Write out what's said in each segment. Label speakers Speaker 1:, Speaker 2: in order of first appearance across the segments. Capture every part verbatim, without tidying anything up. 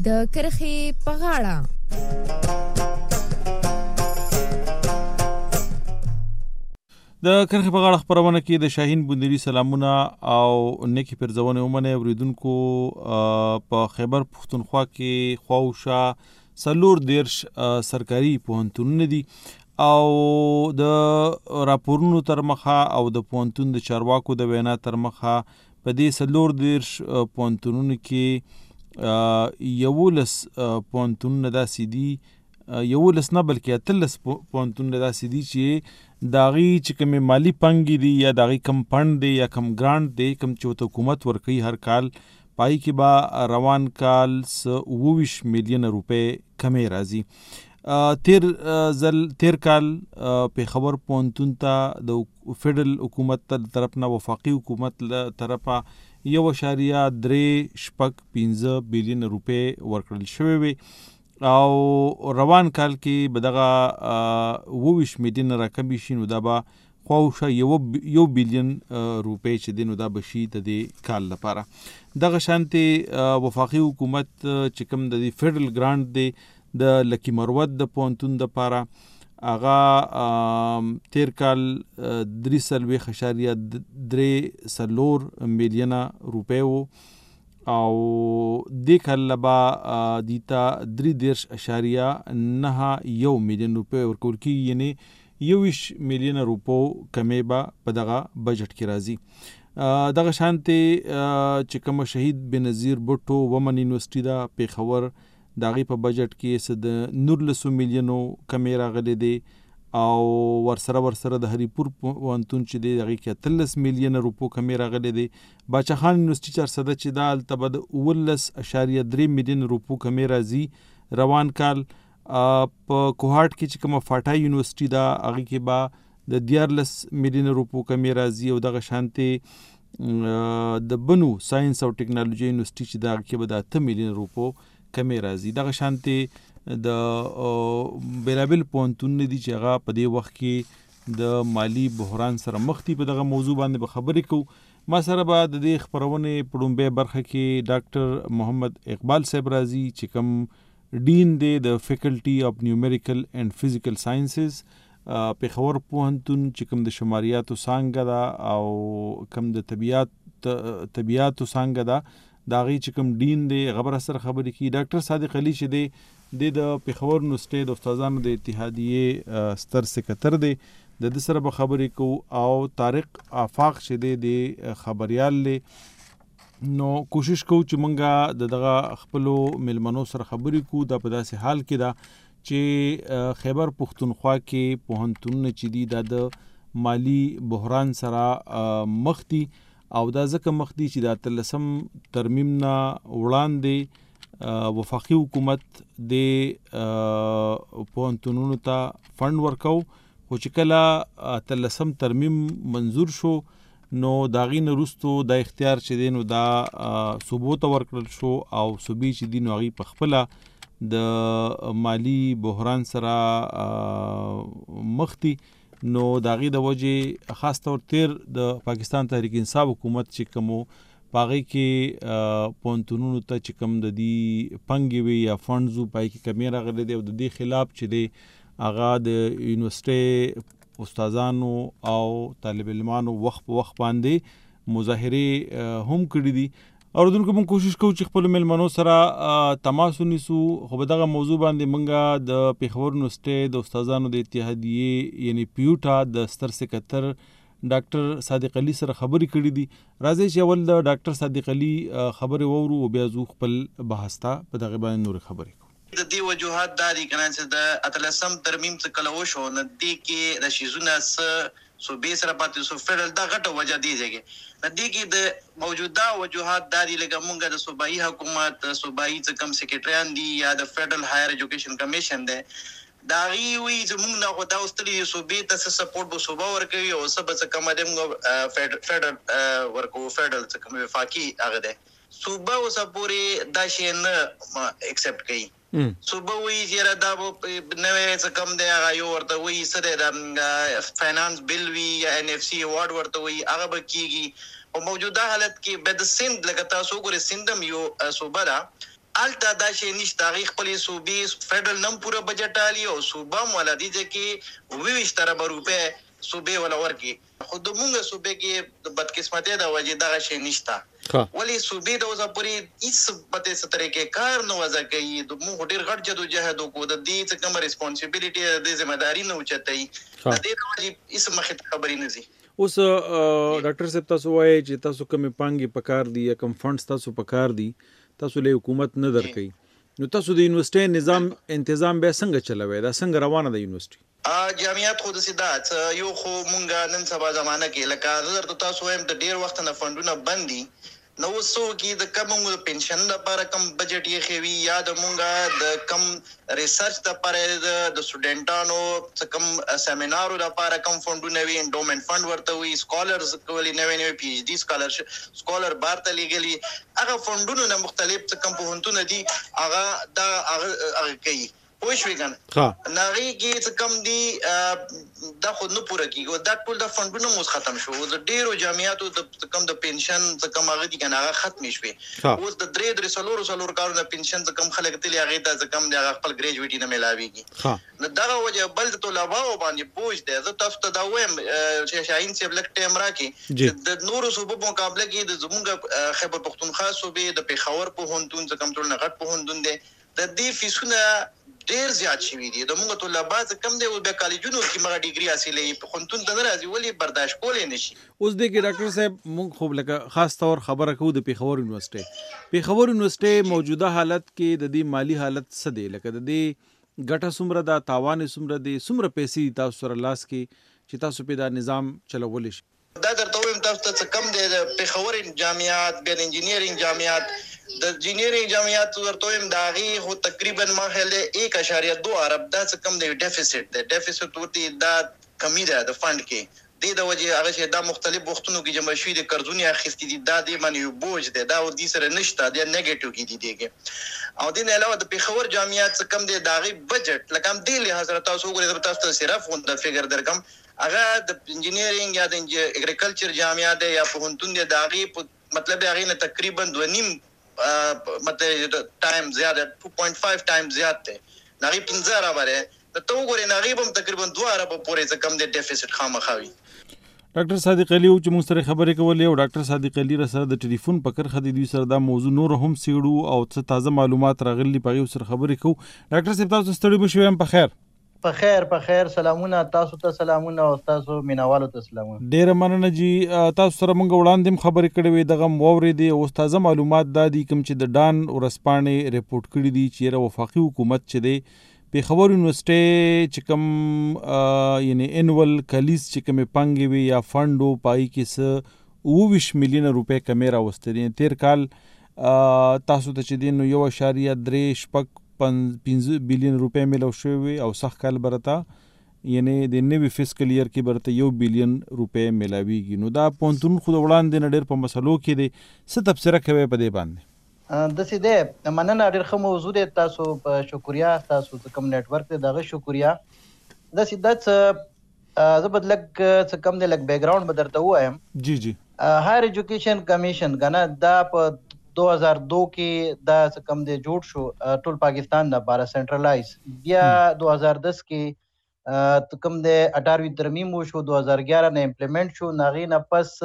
Speaker 1: د کرخې په غاړه.
Speaker 2: د کرخې په غاړه خپرونه کې د شاهین بندري سلامونه او نیکی پرځونه ومنه اوریدونکو. په خیبر پښتونخوا کې خواوشا سلور دیرش سرکاري پوهنتونونه دي او د راپورونو تر مخه او د پوهنتون د چارواکو د وینا تر مخه په دې سلور دیرش پوهنتونونو کې یولس پوهنتونونه داسې دي یولس نه بلکې اتلس پوهنتونونه داسې دي چې داغي چې کوم مالی پنګي دي یا داغي کم فند دی یا کم ګرانټ دی کم چې حکومت ورکوي هر کال پای کې با روان کال اوویش میلیون روپے کمې راځي. تیر ځل تیر کال په خبر پوهنتون ته د فدرال حکومت تر طرف نه وفاقي حکومت له طرفه یو اشاریه درې شپږ پنځه بیلیون روپے ورکړل شوی وي او روان کال کې بدغه وویش میلیون رقم شي نو دا به خواوشا یو یو بیلیون روپے چې دی نو دا بشي د دې کال لپاره. دغه شانتي وفاقي حکومت چې کوم د فدرال ګرانټ دی د لکی مروت د پوهنتون د لپاره هغه تیر کال درې سلويخ اشاریه درې سلور میلیونه روپے وو او د کله با دیتا درې دیرش اشاریه نه یو میلیون روپے ورکول کی یعنی یویش میلیون روپو کمې با په دغه بجټ کې راځي. دغه شانتي چې کوم شهید بنظیر بوټو ومن یونیورسيټي دا پیښور داغي په بجټ کې صد نورلسو میلیونو کمې راغلي دي او ورسره ورسره د هریپور پوهنتون چې دی دغه کې اتلس میلیون روپو کمې راغلي دي. باچا خان یونیورسيټي چارسده چې دا التبه د اولس اشاریه درې میلیون روپو کمې راځي روان کال. په کوهاټ کې چې کومه فاټا یونیورسيټي دا هغه کې با د دیارلس میلیون روپو کمې راځي او دغه شانتي د بنو ساينس او ټیکنالوژي یونیورسيټي چې دا کې به د اته میلیون روپو کمې راځي. دغه شانتي د بیلابل پوهنتون دي چې هغه په دې وخت کې د مالی بحران سره مخ دي. په دغه موضوع باندې به خبرې کوو. ما سره به د دې خبرونه پړومبه برخه کې ډاکټر محمد اقبال صاحب راځي چې کوم ډین دی د فیکلټي اف نیومریکل اینڈ فزیکل ساينسز په خبر پوهنتون چې کوم د شماریاتو څنګه دا او کوم د طبيعت طبيعتو څنګه دا داغي چې کوم ډین دی خبر سره خبرې کی. ډاکټر صادق علي چې دی د پیښور یونیورسيټي د استادانو د اتحادیه ستر سکتر دی د د سره به خبرې کو او طارق آفاق چې دی د خبريال له نو کوشش کو چې مونږه د دغه خپلو ملمنو سره خبرې کو د په داسې حال کې دا چې خیبر پښتونخوا کې پوهنتونونه چې دی د مالی بحران سره مخ دي او دا ځکه مخ دي چې د اتلسم ترمیم نه وړاندې وفاقي حکومت د پوهنتونونو ته فند ورکاو خو چې کله اتلسم ترمیم منظور شو نو داغي نه وروستو د اختیار چې دی نو دا صوبو ته ورکړل شو او صوبې چې دی نو هغې په خپله د مالی بحران سره مخ دي نو داغي د وجې خاص طور تیر د پاکستان تحریک انصاف حکومت چې کومو پاغي کې پونتونونو ته چې کوم د دې پنګي وي یا فندزو پای کې کمی راغلي دی او د دې خلاف چې دی هغه د یونیورسيټي استادانو او طالب علمانو وخت په وخت باندې مظاهره هم کړې دي. اوردونکو موږ کوشش کوو چې خپل ملمنو سره تماس ونیسو خو په دغه موضوع باندې موږ د پیښور یونیورسيټي د استادانو د اتحادیه یعنی پیوټا د ستر سکتر ډاکټر صادق علي سره خبرې کړې دي. راځي چې اول د ډاکټر صادق علي خبرې وورو او بیا زو خپل بحث ته په دغه باندې نور خبرې کوو.
Speaker 3: د دې وجوهات دا دي کنه چې د اتلسم ترمیم څخه کله وشو نه دي کې د شیزونه س صوبې سره پاتې سو فدرال دا غټه وجه دی چې د دې کې د موجوده وجوهات دا دي لکه مونږ د صوبایي حکومت صوبایي څخه کم سیکریټریان دي یا د فدرال هایر ایجوکیشن کمیشن دی دا غي وی زمونږ نه خو دا اوستري صوبې ته سپورټ بو صوبه ورکوي او سبا څخه کوم د فدرال ورکو فدرال څخه کوم وفاقي هغه دی صوبه او سپوري دا شي نه اکسپټ کوي. صوبه وی چې دا نوې څه کم دی هغه یو ورته وی سره د فاینانس بل وی یا ان اف سی ایوارډ ورته وی هغه به کیږي او موجوده حالت کې به د سند لکه تاسو ګورئ سندم یو صوبه ده الته دا شی نشته هغه خپلې صوبې فیډرل نم پوره بجټ عالي او صوبه هم ولدي چې ویشت ارب روپے صوبې ولا ورکی خو د مونږ صوبې کې د بدقسمتۍ د وجې دغه شی نشته ولی صوبې د اوسه پورې هیڅ پته څه طریقې کار نه وځه کوي د مونږ ډېر غټ جدوجهد وکړو د دې څه کومه ریسپانسیبیلیټي د ذمہداري نه اوچتوي د دې د وجې هیڅ مخې ته خبرې نه ځي.
Speaker 2: اوس ډاکټر صاحب تاسو وایي چې تاسو کومې پانګې پکار دي یا کوم فنډز تاسو پکار دي تاسو له حکومت نه درکې نو تاسو د یونیورسيټي نظام تنظیم به څنګه چلوي دا څنګه روانه ده یونیورسيټي؟
Speaker 3: ا جامعات خود سیدات یو خو مونږه نن سبا زمانہ کې لکه زر تاسو هم د ډیر وخت نه فندونه بندي نو وسو کې د کوم پنشن لپاره کم بجټ یې خوي یا د مونږه د کم ریسرچ لپاره د سټوډنټانو کم سیمینارو لپاره کم فندونه وی انډومنت فند ورته وی سکالرز کولی نوې نوې پی ایچ ډی سکالرشپ سکالر بارته لګلی هغه فندونو نه مختلف کم پوهنتونه دي هغه دا هغه کوي پوه شوې کنه ها نغې کې څه کم دي دا خود نه پوره کیږي دا ټول د فندونو موږ ختم شو د ډیرو جامعاتو د کم د پنشن څه کم هغه دي کنه هغه ختم شوي اوس د درې درې سلور سلور کارو د پنشن څه کم خلک تلي هغه ته څه کم دی هغه خپل ګریجویټي نه ملاويږي نو دا وجه بل د طلباو باندې بوج دی زه تاسو ته دا وایم چې شاهین صاحب لک ټیم راکې د نورو صوبو په مقابله کې د زمونږ خیبر پختونخوا صوبې د پیښور په هونتون څه کم ټول نه غټ په هونتون دی د دې فیسونه ډیر زیات شوي دي د موږ طلبات کم دی او د کالجونو کې مغه ډیګري حاصلې په خونتون د ناراضي ولی برداشت کولې نشي.
Speaker 2: اوس د کې ډاکټر صاحب موږ خو لکه خاص طور خبره کوو د پیښور یونیورسيټي پیښور یونیورسيټي موجوده حالت کې د دې مالی حالت څه دی لکه د دې ګټه سمره دا تاوان سمره دی سمره پیسې تاسو سره لاس کې چې تاسو په دا نظام چلول شي
Speaker 3: دا درته وایم تاسو ته کم دی د پیښور جامعات د انجینیرینګ جامعات د انجینیرینګ جامعات ورته هم داغي هو تقریبا ما خله ایک اشاریه دو ارب دا څه کم دی ډیفیسټ دی ډیفیسټ ورته دا کمی ده د فند کې د د وجه هغه چې دا مختلف وختونو کې جمع شوی د قرضونی اخیستي دي دا د منیو بوج دی دا د سره نشته د نیگیټیو کې دي دیګه او د نه علاوه د پیښور جامعات څه کم دی داغي بجټ لکه هم دی له حضرت تاسو وګورئ تاسو ته صرف د فګر درکم هغه د انجینیرینګ یا د اګریکلچر جامعات یا په هونتون دی داغي مطلب هغه نه تقریبا دوه نیم مطلب ټایم زیاده two point five ټایم زیات دی نغی پنځه رابره ته تو ګورې نغی هم تقریبا دوه ارب پورې څه کم دی ډیفیسټ خامخاوي.
Speaker 2: ډاکټر صادق علي او چې موږ سره خبرې کولې او ډاکټر صادق علي سره د ټلیفون په کرخه د دوی سره دا موضوع نور هم سیړو او څه تازه معلومات راغلي په یو سره خبرې کوو. ډاکټر صاحب تاسو ستړي بشئ هم په خیر
Speaker 4: په خیر په خیر سلامونه تاسو ته سلامونه او تاسو مینوالو ته سلامونه.
Speaker 2: ډیر مننه جی تاسو سره موږ وړاندې خبرې کړې وې دغه مورې دی او تازه معلومات دا دي کوم چې د ډان ورسپانې ریپورت کړی دي چې را وفاقي حکومت چې دی پیښور یونیورسيټي چې کوم یعنی انول کلیز چې کوم پنګي وي یا فندو پای کې س اوویش میلیون روپے کمې راوستي دي تیر کال تاسو ته چې دین یو اشاریه درې شپږ پنځه بیلیون روپے ملو شوی او سخت کال برتا یعنی د نوی فسکل ایئر کې برته یو بیلیون روپے ملاویږي نو دا پونتون خو وړاندې نډر په مسلو کې دي څه تفسیر کوي په دې باندې
Speaker 4: د سیده مننه ډېر ښه موضوع دی تاسو په شکریا تاسو کوم نیټ ورک دی دغه شکریا د سیده څه زه بدلک څه کم دی لک بیک گراوند بدرته وایم
Speaker 2: جی جی
Speaker 4: هایر ایجوکیشن کمیشن غنا دا په دو ہزار دو کې دا څه کم دی جوړ شو ټول پاکستان نه بارا سنټرلایز بیا دو ہزار دس کې کم دی اٹھارویں ترمیم وشو دو ہزار گیارہ نه امپلیمنٹ شو ناغي نه پس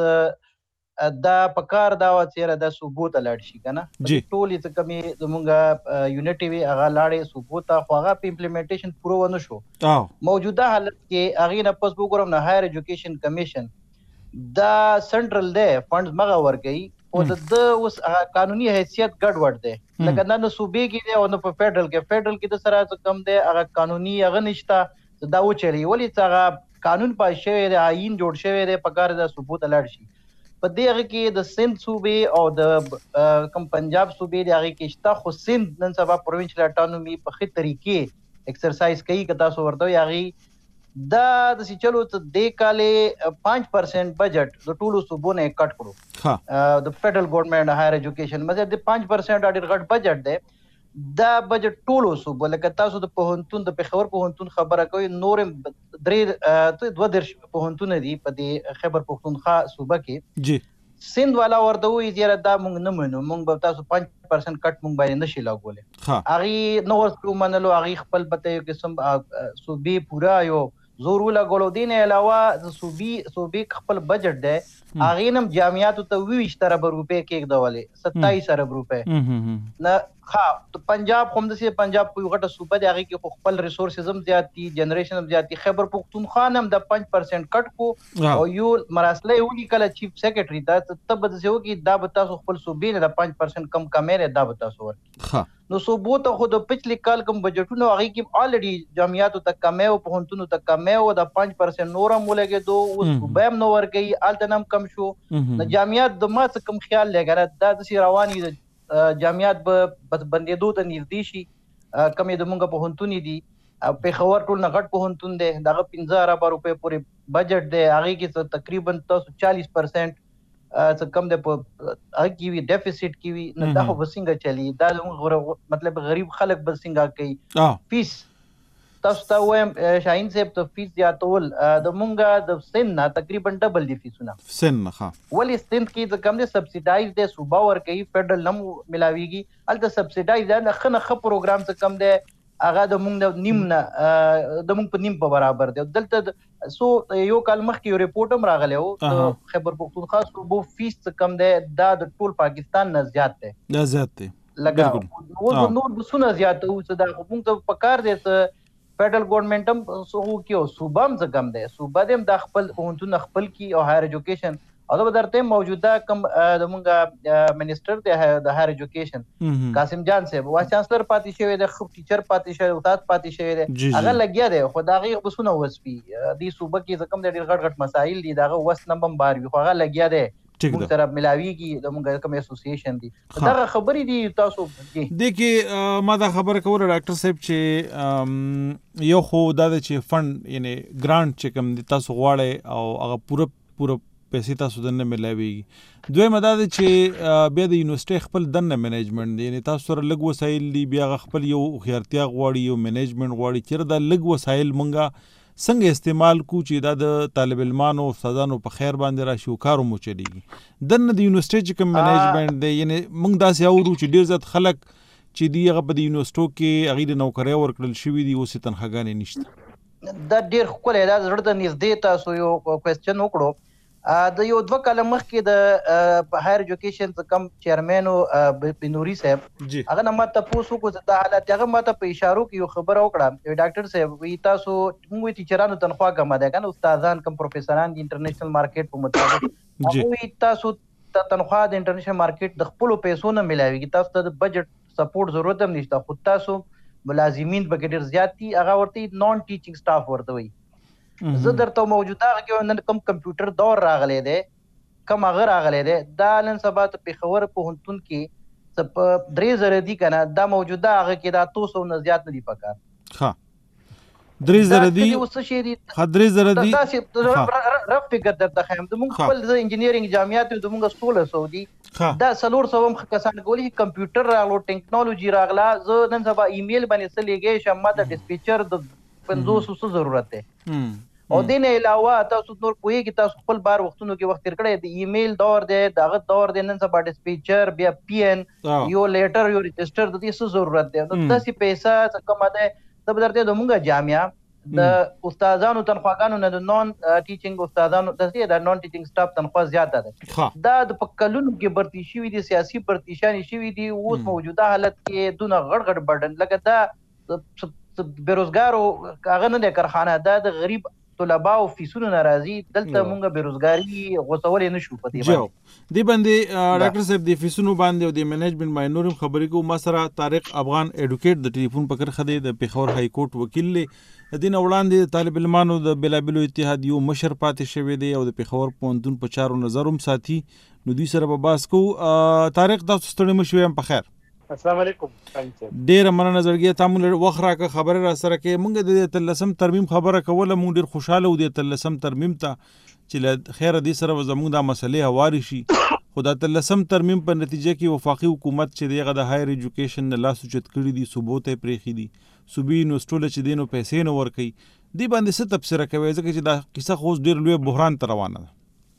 Speaker 4: دا پکار دا و چیرې د ثبوت لاړ شي کنه ټول څه کمی زمونږه یونټي وی هغه لاړې ثبوت خو هغه په امپلیمنټیشن پرو ونه شو موجوده حالت کې هغه نه پس وګورم نه هایر ایجوکیشن کمیشن دا سنټرل دی فندز مغه ورګي او د اوس قانوني حیثیت ګډ وډ دی لکه نه صوبې کې دی او نه په فدرل کې فدرل کې د سره کم دی هغه قانوني هغه نشته دا و چلی ولی څنګه قانون پاس شوی دی آئین جوړ شوی دی پکار د ثبوت لاړ شي په دغه کې د سند صوبې او د کم پنجاب صوبې د هغه کې شته خو سند نن سبا پروینشل اټانومي په خې طریقې ایکسرسایز کوي که تاسو ورته یاغي دا د چلو ته د کاله پانچ پرسنٹ بجټ د ټولو صوبو نه کټ کړو د فدرل ګورنمنت هایر ایجوکیشن مزه د پانچ پرسنٹ اډر غټ بجټ دی دا بجټ ټولو صوبو لکه تاسو د پوهنتون د پیښور پوهنتون خبره کوي نور درې دوه درش پوهنتون دي په د خیبر پختونخوا صوبه کې
Speaker 2: جی
Speaker 4: سند والا ورته وایي یاره دا مونږ نه منو، مونږ به تاسو پنځ پرسنټ کټ مونږ باندې نشي لګولی. هغې نه ورته ومنلو، هغې خپل به ته یو قسم صوبې پوره یو زور ولګولو. دې نه علاوه د صوبې صوبې خپل بجټ دی، هغې نه هم جامعاتو ته اووه ویشت اربه روپۍ کېږدولې، ستایس ارب روپۍ نه. ها پنجاب خو همداسې پنجاب په یو غټه صوبه دی، هغې کې خو خپل ریسورسز هم زیات دي، جنریشن هم زیات دي. خیبر پښتونخوا هم د پنځ پرسنټ کټ کو او یو مراسله یې ولیکله چیف سیکرټري ته، ته به داسې وکړي دا به تاسو خپل صوبې نه د پنځ پرسنټ کم کمی دی دا به تاسو ورکړي. نو صوبو ته خو د پچھلي کال کوم بجټونه هغې کې الریډي جامعاتو ته کمی و، پوهنتونو ته کمی و، د پنځ پرسنټ نور هم ولګېدو، اوس صوبه هم نه ورکوي، هلته نه هم کم شو. د جامعات د ما څه کوم خیال دی که نه دا داسې روان وي، جامعات به بندېدو ته نږدې شي. کمې د مونږ پوهنتونې دي، پېښور ټول نه غټ پوهنتون دی، د هغه پنځه اربه روپۍ پورې بجټ دی، هغې کې تقریبا تاسو چالیس پرسنټ څه کم دی په هغه کې وي ډیفیسټ کې وي. نو دا خو به څنګه چلي؟ دا زموږ مطلب غریب خلک به څنګه کوي؟ فیس تاسو ته وایم شاهین صاحب ته فیس زیاتول د مونږ د سند نه تقریبا ډبل دي فیسونه.
Speaker 2: سند نه
Speaker 4: ولې سند کې د کم دی سبسیډایز دی، صوبه ورکوي، فیډرل نه ملاویږي، هلته سبسیډایز دی، نه ښه نه ښه پروګرام څه کم دی هغه د مونږ د نیم نه د مونږ په نیم په برابر دی. دلته سو یو کال مخکې یو رپورټ هم راغلی و د خیبر پښتونخوا صوبو فیس څه کم دی دا د ټول پاکستان نه زیات دی،
Speaker 2: دا زیات دی
Speaker 4: لګا اوس نور بسونه زیات او څه دا مونږ ته پکار دی څه فیډرل ګورنمنت هم سو کې او صوبه هم څه کم دی، صوبه دې هم د خپل پوهنتون خپل کی او هایر ایجوکیشن او دا به درته موجوده کم د مونږ منسټر دی د هایر ایجوکیشن قاسم جان صاحب وایس چانسلر پاتې شوی دی، خو ټیچر پاتې شوی، استاد پاتې شوی دی، هغه لګیا دی خو د هغې بسونه وسپي دې صوبه کې څه کم دی ډېر غټ غټ مسایل دي، د هغه وس نه هم بار وي خو هغه لګیا دی مونږ سره ملاویږي د مونږ کوم اسوسییشن دي. دغه خبرې دي تاسو
Speaker 2: دې کې ما دا خبره کوله ډاکټر صاحب چې یو خو دا دی چې فنډ یعنی ګرانټ چې کوم دی تاسو غواړئ او هغه پوره پوره پیسې تاسو دننه ملاویږي. دویمه دا ده چې بیا د یونیورسټۍ خپل دننه منیجمنټ دی، یعنې تاسو سره لږ وسایل دي، بیا هغه خپل یو هوښیارتیا غواړي، یو منیجمنټ غواړي، چېرې دا لږ وسایل مونږه څنګه استعمال کو چې دا د طالب علمانو استادانو په خیر باندې راشي او کار مو چلېږي. دننه د یونیورسټۍ چې کوم منیجمنټ دی، یعنې مونږ داسې اورو چې ډېر زیات خلک چې دي هغه په د یونیورسټو کې هغوی د نوکرۍ ورکړل شوي دي، اوس یې تنخواګانې نشته.
Speaker 4: دا ډېر ښکلی دا زړه ته نږدې تاسو یو کوېسچن وکړو. د یو دوه کاله مخکې د هایر ایجوکیشن څه کم چیرمین بنوري صاحب هغه نه ما تپوس وکړو چې دا حالت هغه ما ته په اشارو کې یو خبره وکړه، ډاکټر صاحب وایي تاسو موږ ټیچرانو تنخوا کمه ده که نه، استادان کم پروفیسران د انټرنیشنل مارکیټ په مطابق هغوی تاسو تنخوا د انټرنیشنل مارکیټ د خپلو پیسو نه ملاویږي، تاسو ته د بجټ سپورټ ضرورت هم نشته، خو تاسو ملازمین پکې ډېر زیات دي، هغه ورته نان ټیچینګ سټاف ورته وایي. زه درته موجوده هغه نن کوم کمپیوټر دور راغلی دی کم هغه راغلی دی دا نن سبا ته پېښور پوهنتون کې څه په درې زره دي که نه دا موجوده هغه کې دا اتو سوو نه زیات نه دي پکار.
Speaker 2: ښه درې زره دي
Speaker 4: اوس څه شی دي
Speaker 2: ښه درې زره دي
Speaker 4: داسې رف فکر درته ښیم زموږ خپل زه انجینیرینګ جامعات یو زموږ سولس سوو دي دا څلور سوه هم کسان کولی کمپیوټر راغلو ټیکنالوجي راغله. زه نن سبا ایمیل باندې څه لیږی شم ما ته ډسپیچر د پنځوسو څه ضرورت دی او دې نه علاوه تاسو نور پوهېږي تاسو خپل بار وختونو کې وخت تېر کړی د ایمیل دور دی د هغه دور دی نن سبا ډسپیچر بیا پی ان یو لیټر یو رجسټر د دې څه ضرورت دی. نو داسې پیسه څه کمه دی ته به درته د مونږ جامعه د استادانو تنخواګانو نه د نان ټیچینګ استادانو داسې د نان ټیچینګ سټاف تنخوا زیاته ده دا د په کلونو کې برتي شوي دي سیاسي برتیشانې شوي دي. اوس موجوده حالت کې دونه غټ غټ برډن لکه دا بېروزګارو هغه نه دی کارخانه دا د غریب طلبا او فیسونو ناراضي دلته مونږ بیروزګاري غوڅولې نشو په دې باندې
Speaker 2: دې باندې ډاکټر صاحب د فیسونو باندې او د منیجمنت باندې نورم خبرې کوو. ما سره طارق افغان ایډوکیټ د ټلیفون په کرښه دی د پېښور های کورټ وکیل دی. د دې نه وړاندې طالب علمانو د بېلابېلو اتحادیو مشر پاتې شوی دی او د پېښور پوهنتون په چارو نظر هم ساتي. نو دوی سره به بحث کوو. طارق تاسو ستړي مه شوئ هم په خیر.
Speaker 5: السلام علیکم.
Speaker 2: ډیره مننه زړګیه تا مونږ وخت راکړه خبرې را سره کې. مونږ د اتلسم ترمیم خبره کوله مونږ ډېر خوشحاله وو د اتلسم ترمیم ته چې له خیره دې سره به زمونږ دا مسلې هوارې شي. خو د اتلسم ترمیم په نتیجه کې وفاقي حکومت چې دی هغه د هایر ایجوکیشن نه لاس اوچت کړي دي صوبو ته یې پرېښي دي صوبي یونیورسټو له چې دی نو پیسې نه ورکوي. دې باندې څه تبصره کوئ ځکه چې دا کیسه خو اوس ډېر لوی بحران ته روانه ده؟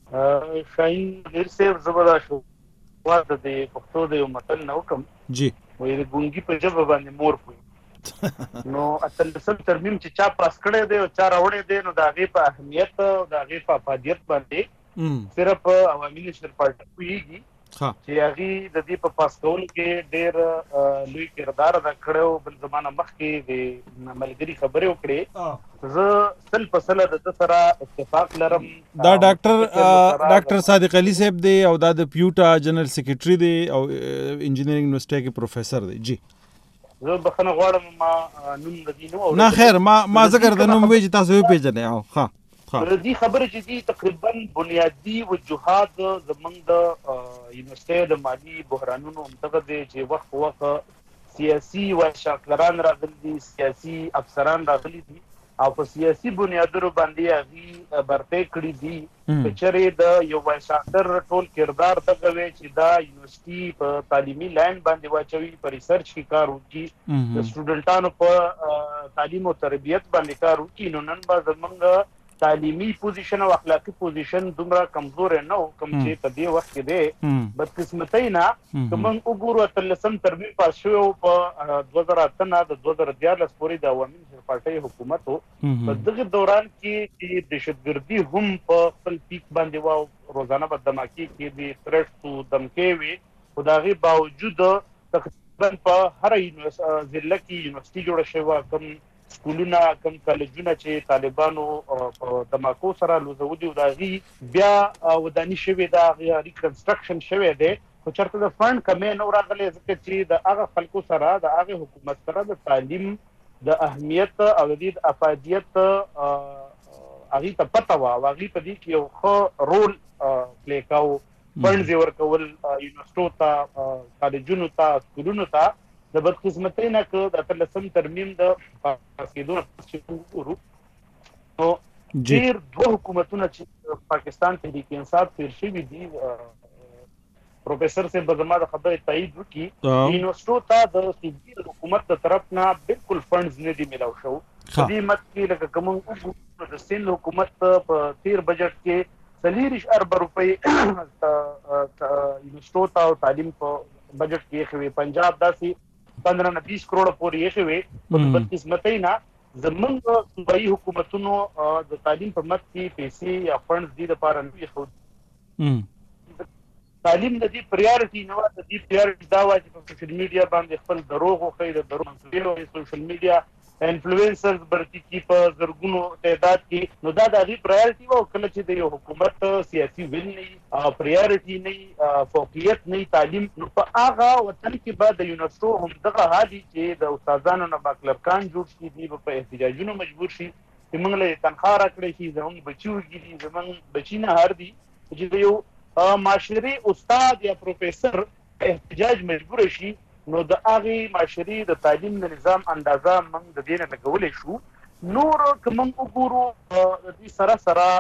Speaker 5: شاهین ډیر سیف زبردا شو واده د پښتو د یو متل نو کوم
Speaker 2: جی
Speaker 5: وې د ګونګي په جبه باندې مور کوي نو اتلسم ترمیم چې چا پاس کړی دی او چا راوړی دی نو د هغې په اهمیت او د هغې په افادیت باندې صرف عوامي نېشنل پارټي پوهېږي چې هغې د دې په پاس کولو کې ډېر لوی کردار ادا کړی بل زمانه مخکې د ملګري خبرې وکړې زه سل په سله د ده سره اتفاق لرم
Speaker 2: دا ډاکټر ډاکټر صادق علي صاحب دی او دا د پیوټا جنرال سیکریټري دی او انجینرینګ یونیورسټۍ کې پروفیسر دی جی
Speaker 5: زه بخښنه غواړم ما نوم د دې نه
Speaker 2: نه خیر ما ما ذکر د نوم وی چې تاسو وپېژنئ او ښه
Speaker 5: د دې خبرې چې دي تقریبا بنیادي وجوهات زموږ د یونیورسټۍ د مالي بحرانونو همدغه دی چې وخت په وخت سیاسي وایسچانسلران راغلي دي سیاسي افسران راغلي دي او په سیاسي بنیادونو باندې هغې برپې کړي دي که چېرې د یو وایسچانسلر ټول کردار دغه وی چې دا یونیورسټي په تعلیمي لاین باندې واچوي په ریسرچ کې کار وکړي د سټوډنټانو په تعلیم او تربیت باندې کار وکړي نو نن به زموږ تعلیمي پوزیشن او اخلاقی پوزیشن دومره کمزور نه و کوم چې په دې وخت کې دی بدقسمتۍ نه که موږ وګورو اتلسم ترمیم پاس شوی و په دوه زره اته نه د دوه زره دیارلس پورې د عوامي نېشنل پارټۍ حکومت و په دغه دوران کې چې دهشتګردي هم په خپل پیک باندې وه روزانه به دماکي کې د ترټ و دمکې وې خو د هغې باوجود تقریبا په هره ضلع کې یونیورسټي جوړه شوې وه کوم سکولونه کم کالجونه چې طالبانو په دماکو سره لوزولي او د هغې بیا وداني شوې ده هغې ریکنسټرکشن شوی دی خو چېرته د فنډ کمی نه و راغلی ځکه چې د هغه خلکو سره د هغې حکومت سره د تعلیم د اهمیت او د دې د افادیت هغې ته پته وه او هغې په دې کې یو ښه رول پلی کاوه فنډز یې ورکول یونیورسټو ته کالجونو ته سکولونو ته د بدقسمتۍ نه که د اتلسم ترمیم د پاس کېدو نه پس چې وګورو نو ډېر دوه حکومتونه چې پاکستان تحریک انصاف تېر شوي دي پروفیسر صاحب به زما د خبرې تایید وکړي یونیورسټو ته د صوبې حکومت د طرف نه بالکل فنډز نه دي میلاو شو په دې مت کې لکه که موږ وګورو د سند حکومت په تېر بجټ کې څلېرویشت اربه روپۍ یونیورسټو ته او تعلیم په بجټ کې ایښې وې پنجاب داسې پندره نه بیس کروڑه پورې ایښې وې خو د بدقسمتۍ نه زموږ صوبایي حکومتونو د تعلیم په مت کې پیسې یا فنډز دې دپاره نه ایښود تعلیم د دې پریارټي نه وه د دې پریارټي دا وه چې په سوشل میډیا باندې خپل دروغ وښیي د دروغ منسوبې سوشل میډیا انفلوئنسرز برتی کی په زرګونو تعداد کې نو دا د هغې پرایورټي وه او کله چې د یو حکومت سیاسي ویل نه وي پرایورټي نه وي فوقیت نه وي تعلیم نو په هغه وطن کې به د یونیورسټو همدغه حال وي چې د استادانو نه به کلرکان جوړ شي دوی به په احتجاجونو مجبور شي چې موږ له تنخوا راکړی شي زموږ بچي وږي دي زموږ بچي نه هر دي چې د یو معاشري استاد یا پروفیسر احتجاج مجبور شي نو د هغې معاشري د تعلیم د نظام اندازه موږ د دې نه لګولی شو نور که موږ وګورو د دې سره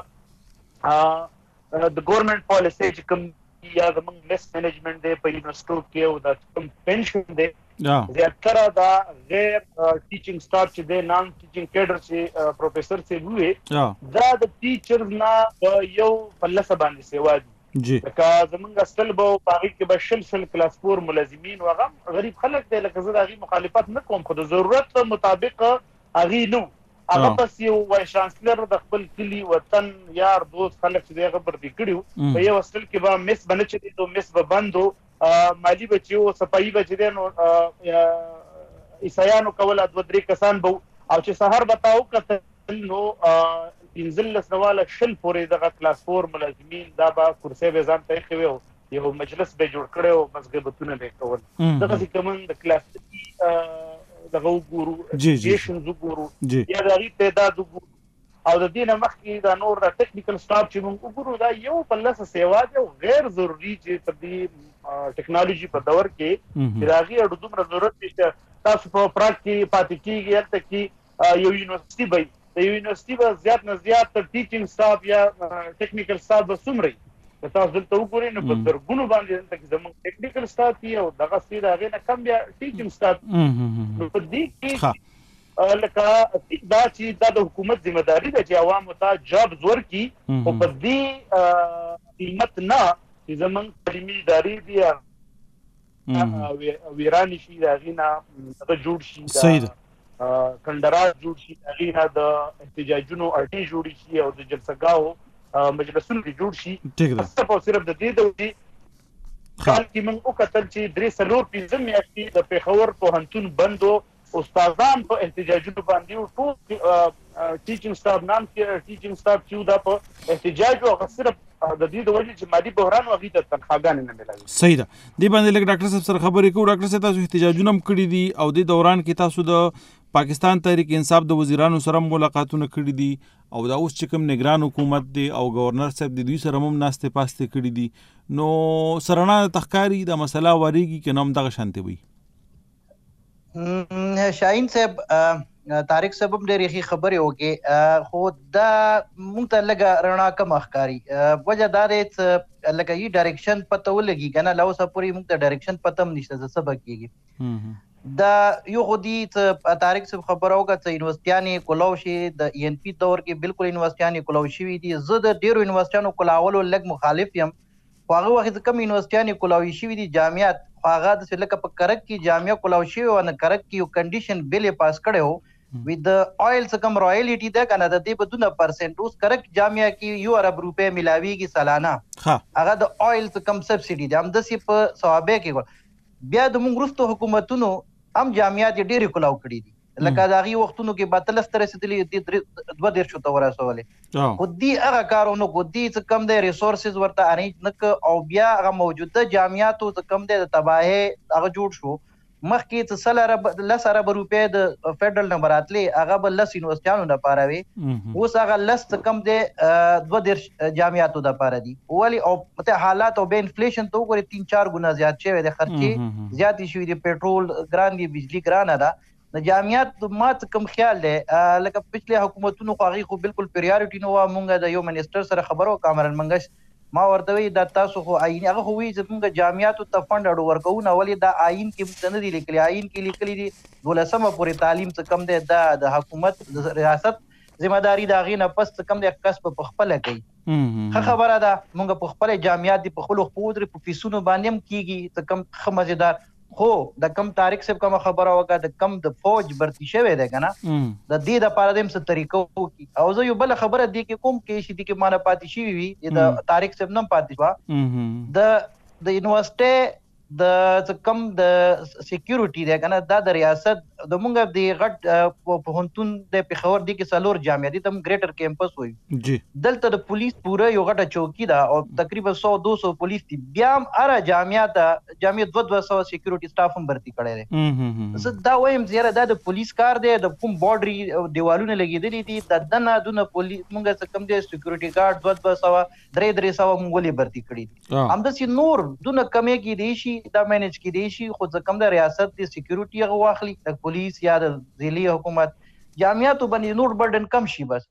Speaker 5: سره د ګورنمنټ پالیسۍ چې کوم یا زموږ میس مینجمنټ دی په یونیورسټو کې او دا کوم پنشن دی زیاتره دا غیر ټیچنګ سټاف چې دی نان ټیچنګ کیډر چې پروفیسر صاحب ووې دا د ټیچرز نه په یو پلسه باندې سیوا دي لکه زمونږ اصل به په هغې کې به شل شل کلاس فور ملازمین و هغه غریب خلک دی لکه زه د هغې مخالفت نه کوم خو د ضرورت مطابق هغې نه هغه بس یو وایس چانسلر د خپل کلي وطن یار دوست خلک چې دی هغه بردي کړي وو په یو هاسټل کې به میس به نه چلېدو میس به بند و مالي به چې و صفایي به چې دی نو عیسایانو کوله دوه درې کسان به او چې سهار به تا وکتل نو پنځلس نه واله شل پورې دغه کلاس فور ملازمین دا به کرسۍ به ځان ته ایښې وې او یو مجلس به یې جوړ کړی او بس غیبتونه به یې کول دغسې که موږ د کلاسیکي دغه وګورو ایجوکیشنز وګورو یا د هغې تعداد وګورو او د دې نه مخکې دا نور دا ټیکنیکل سټاف چې موږ وګورو دا یو په لسه سیوا دی او غیر ضروري چې په دې ټیکنالوژي په دور کې چې د هغې اډو دومره ضرورت دی چې تاسو په پراګ کې پاتې کېږي هلته کې یو یونیورسټي به د یونیورسټي به زیات نه زیات تر ټیچنګ سټاف یا ټیکنیکل سټاف به څومره وي که تاسو دلته وګورئ نو په زرګونو باندې دلته کې زموږ ټیکنیکل سټاف وي او دغسې د هغې نه کم بیا ټیچنګ سټاف نو په دې کې لکه دا چې دا د حکومت ذمه داري ده چې عوامو ته جابز ورکړي خو په دې قیمت نه چې زمونږ تعلیمي ادارې دي ویرانې شي، د هغې نه هغه جوړ شي، کندرات جوړ شي، د هغې نه د احتجاجونو اډې جوړې شي او د جلسهګاهو مجلسونو کې جوړ شي. صرف او صرف د دې دورې کال کې موږ وکتل چې درې څلور پنځه میاشتې د پېښور پوهنتون بند و، استادان په احتجاجونو باندې وو، ټول ټیچینګ سټاف نام کې ټیچینګ سټاف چې دا په احتجاج و، هغه صرف د دې د وجې چې مالي بحران و هغې ته تنخواګانې نه میلاوي.
Speaker 2: صحیح ده. دې باندې لږ ډاکټر صاحب سره خبرې کوو. ډاکټر صاحب تاسو احتجاجونه هم کړي دي او دې دوران کې تاسو د پاکستان تحریک انصاف د وزیرانو سره ملاقاتونه کړي دي او دا اوس چې کوم نگران حکومت دی او گورنر صاحب د دوی سره هم ناستې پاستې کړي دي، نو سرنا تخکاری دا مسله واریږي که نه هم دغه شانتې وي؟
Speaker 4: شاهین صاحب طارق صاحب هم ډېرې ښې خبرې وکړې، خو دا موږ ته لږه رڼا کم ښکاري. وجه دا دی چې لکه یي ډایرکشن پته ولګي که نه، لا اوسه پورې موږ ته ډایرکشن پته هم نشته څه به کېږي. دا یو خو دي چې طارق صاحب خبره وکړه چې یونیورسټیانې کولاو شي، د ای ان پي دور کې بالکل یونیورسټیانې کولاو شوي دي. زه د ډېرو یونیورسټیانو کولاولو لږ مخالف یم، خو هغه وخت کم یونیورسټیانې کولاوي شوي دي جامعات، خو هغه داسې لکه په کرک کې جامعه کولاو شوې وه، نه کرک کې یو کنډیشن بل یې پاس کړی و وي د آیل څه کم رایلټي ده که نه، د دې به دونه پرسنټ اوس کرک جامعه کې یو ارب روپۍ میلاویږي سالانه، هغه د آیل څه کم سبسډي ده. همداسې په ثوابۍ کې بیا د موږ وروستو حکومتونو هم جامعات یې ډېرې کولاو کړي دي، لکه د هغې وختونو کې به اتلس ته رسېدلي دوه دېرشو ته ورسولې، خو دوی هغه کار ونه کړو. دوی څه کم دی ریسورسز ورته ارینج نه کړه او بیا هغه موجوده جامعاتو څه کم دی د تباهۍ هغه جوړ شو. مخکې چې سل ارب لس ارب روپۍ د فیډرل نه به راتلې، هغه به لس یونیورسټیانو دپاره وې، اوس هغه لس څه کم دی دوه دېرش جامعاتو دپاره دي. ولې او حالات او بیا انفلیشن ته وګورې تین چار ګونه زیات شوی دی، خرچې زیاتې شوي دي، پیټرول ګران دي، بجلي ګرانه ده. د جامعات ما څه کم خیال دی لکه پچھلې حکومتونو خو هغې خو بالکل پریارټي نه وه. مونږ د یو منسټر سره خبره وکړه کامران منګش، ما ورته وایي دا تاسو خو آئین هغه خو وایي چې مونږ جامعاتو ته فنډ اډو ورکوو نه، ولې دا آئین کې موږ ته نه دي لیکلي. آئین کې لیکلي دي دولسمه پورې تعلیم څه کم دی دا د حکومت د ریاست ذمہ داري د هغې نه پس څه کم دی کسب په خپله کوي. ښه خبره ده، مونږ په خپله جامعات دي په خپلو خپو ودرې په فیسونو باندې هم کېږي څه کم ښه مزېدار. خو د کم طارق صاحب کومه خبره وکړه د کم د فوج برتي شوی دی که نه، د دې دپاره دې هم څه طریقه وکړي. او زه یو بله خبره دې کې کوم کې چې دې کې مانه پاتې شوي وي د طارق صاحب نه هم پاتې شوه، د د یونیورسټۍ د څه کم د سیکیورټي دی که نه، دا د ریاست د مونږ د غټ پوهنتون د پېښور دې کې څلور جامعه دي، ته هم ګریټر کیمپس وایي، دلته د پولیس پوره یو غټه چوکي ده او تقریبا سو دو سو پولیس دي، بیا هم هره جامعه ته جامعه دوه دوه سوه سیکیورټي سټاف هم برتي کړی دی. زه دا وایم چې یاره دا د پولیس کار دی، د کوم باډري دیوالونه لګېدلي دي د دنه دونه پولیس مونږ څه کم دی سیکیورټي ګارډ دوه دوه سوه درې درې سوه مونږ ولې برتي کړي دي. همداسې نور دونه کمې کېدی شي دا مینج کېدی شي، خو څه کم د ریاست د سیکیورټي هغه واخلي د پولیس یا د ضلعي حکومت جامعاتو باندې نور برډن کم شي. بس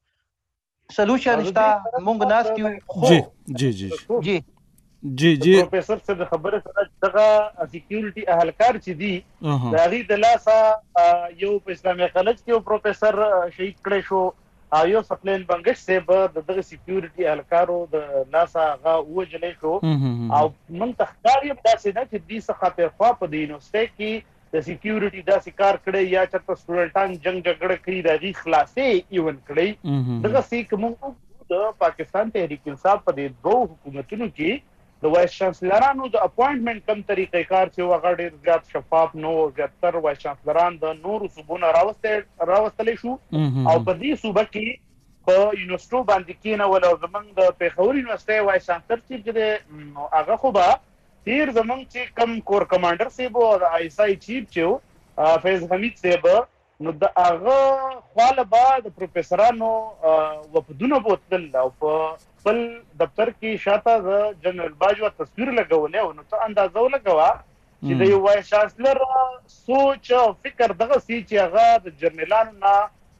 Speaker 4: سلوشن شته، مونږ ناست یو.
Speaker 2: جی جی جی
Speaker 4: جی
Speaker 5: جی جی پروفیسر صاحب خبره سره دغه سیکیورټي اهلکار چې دي د هغې د لاسه یو په اسلامي کالج کې یو پروفیسر شهید کړی شو، یو سپلین بنګش صاحب د دغه سیکیورټي اهلکارو د لاسه هغه ووژلی شو. او موږ ته ښکار یم داسې نه چې دوی څخه پخوا په د یونیورسټۍ کې د سیکیورټي داسې کار کړی یا چېرته سټوډنټان جنګ جګړه کړي د هغې خلاصې ایون کړی. دغسې که موږ د پاکستان تحریک انصاف په دې دوو حکومتونو کې د وایس چانسلرانو د اپوینټمنټ کم طریقې کار چې هغه ډېر زیات شفاف نه و، زیاتر وایس چانسلران د نورو صوبو نه راوستلی شو او په دې صوبه کې په یونیورسټو باندې کېنول. او زموږ د پېښور یونیورسټۍ وایس چانسلر چې دی هغه خو به تېر زموږ چې کم کور کمانډر صاحب او د آی ایس آی چیف چې و فیض حمید صاحب، نو د هغه خواله به د پروفیسرانو وفدونه بوتلل او په خپل دفتر کې شاته د جنرال باجوه تصویر لګولی او نو ته اندازه ولګوه چې د یو وایس چانسلر سوچ او فکر دغسې چې هغه د جرنیلانو نه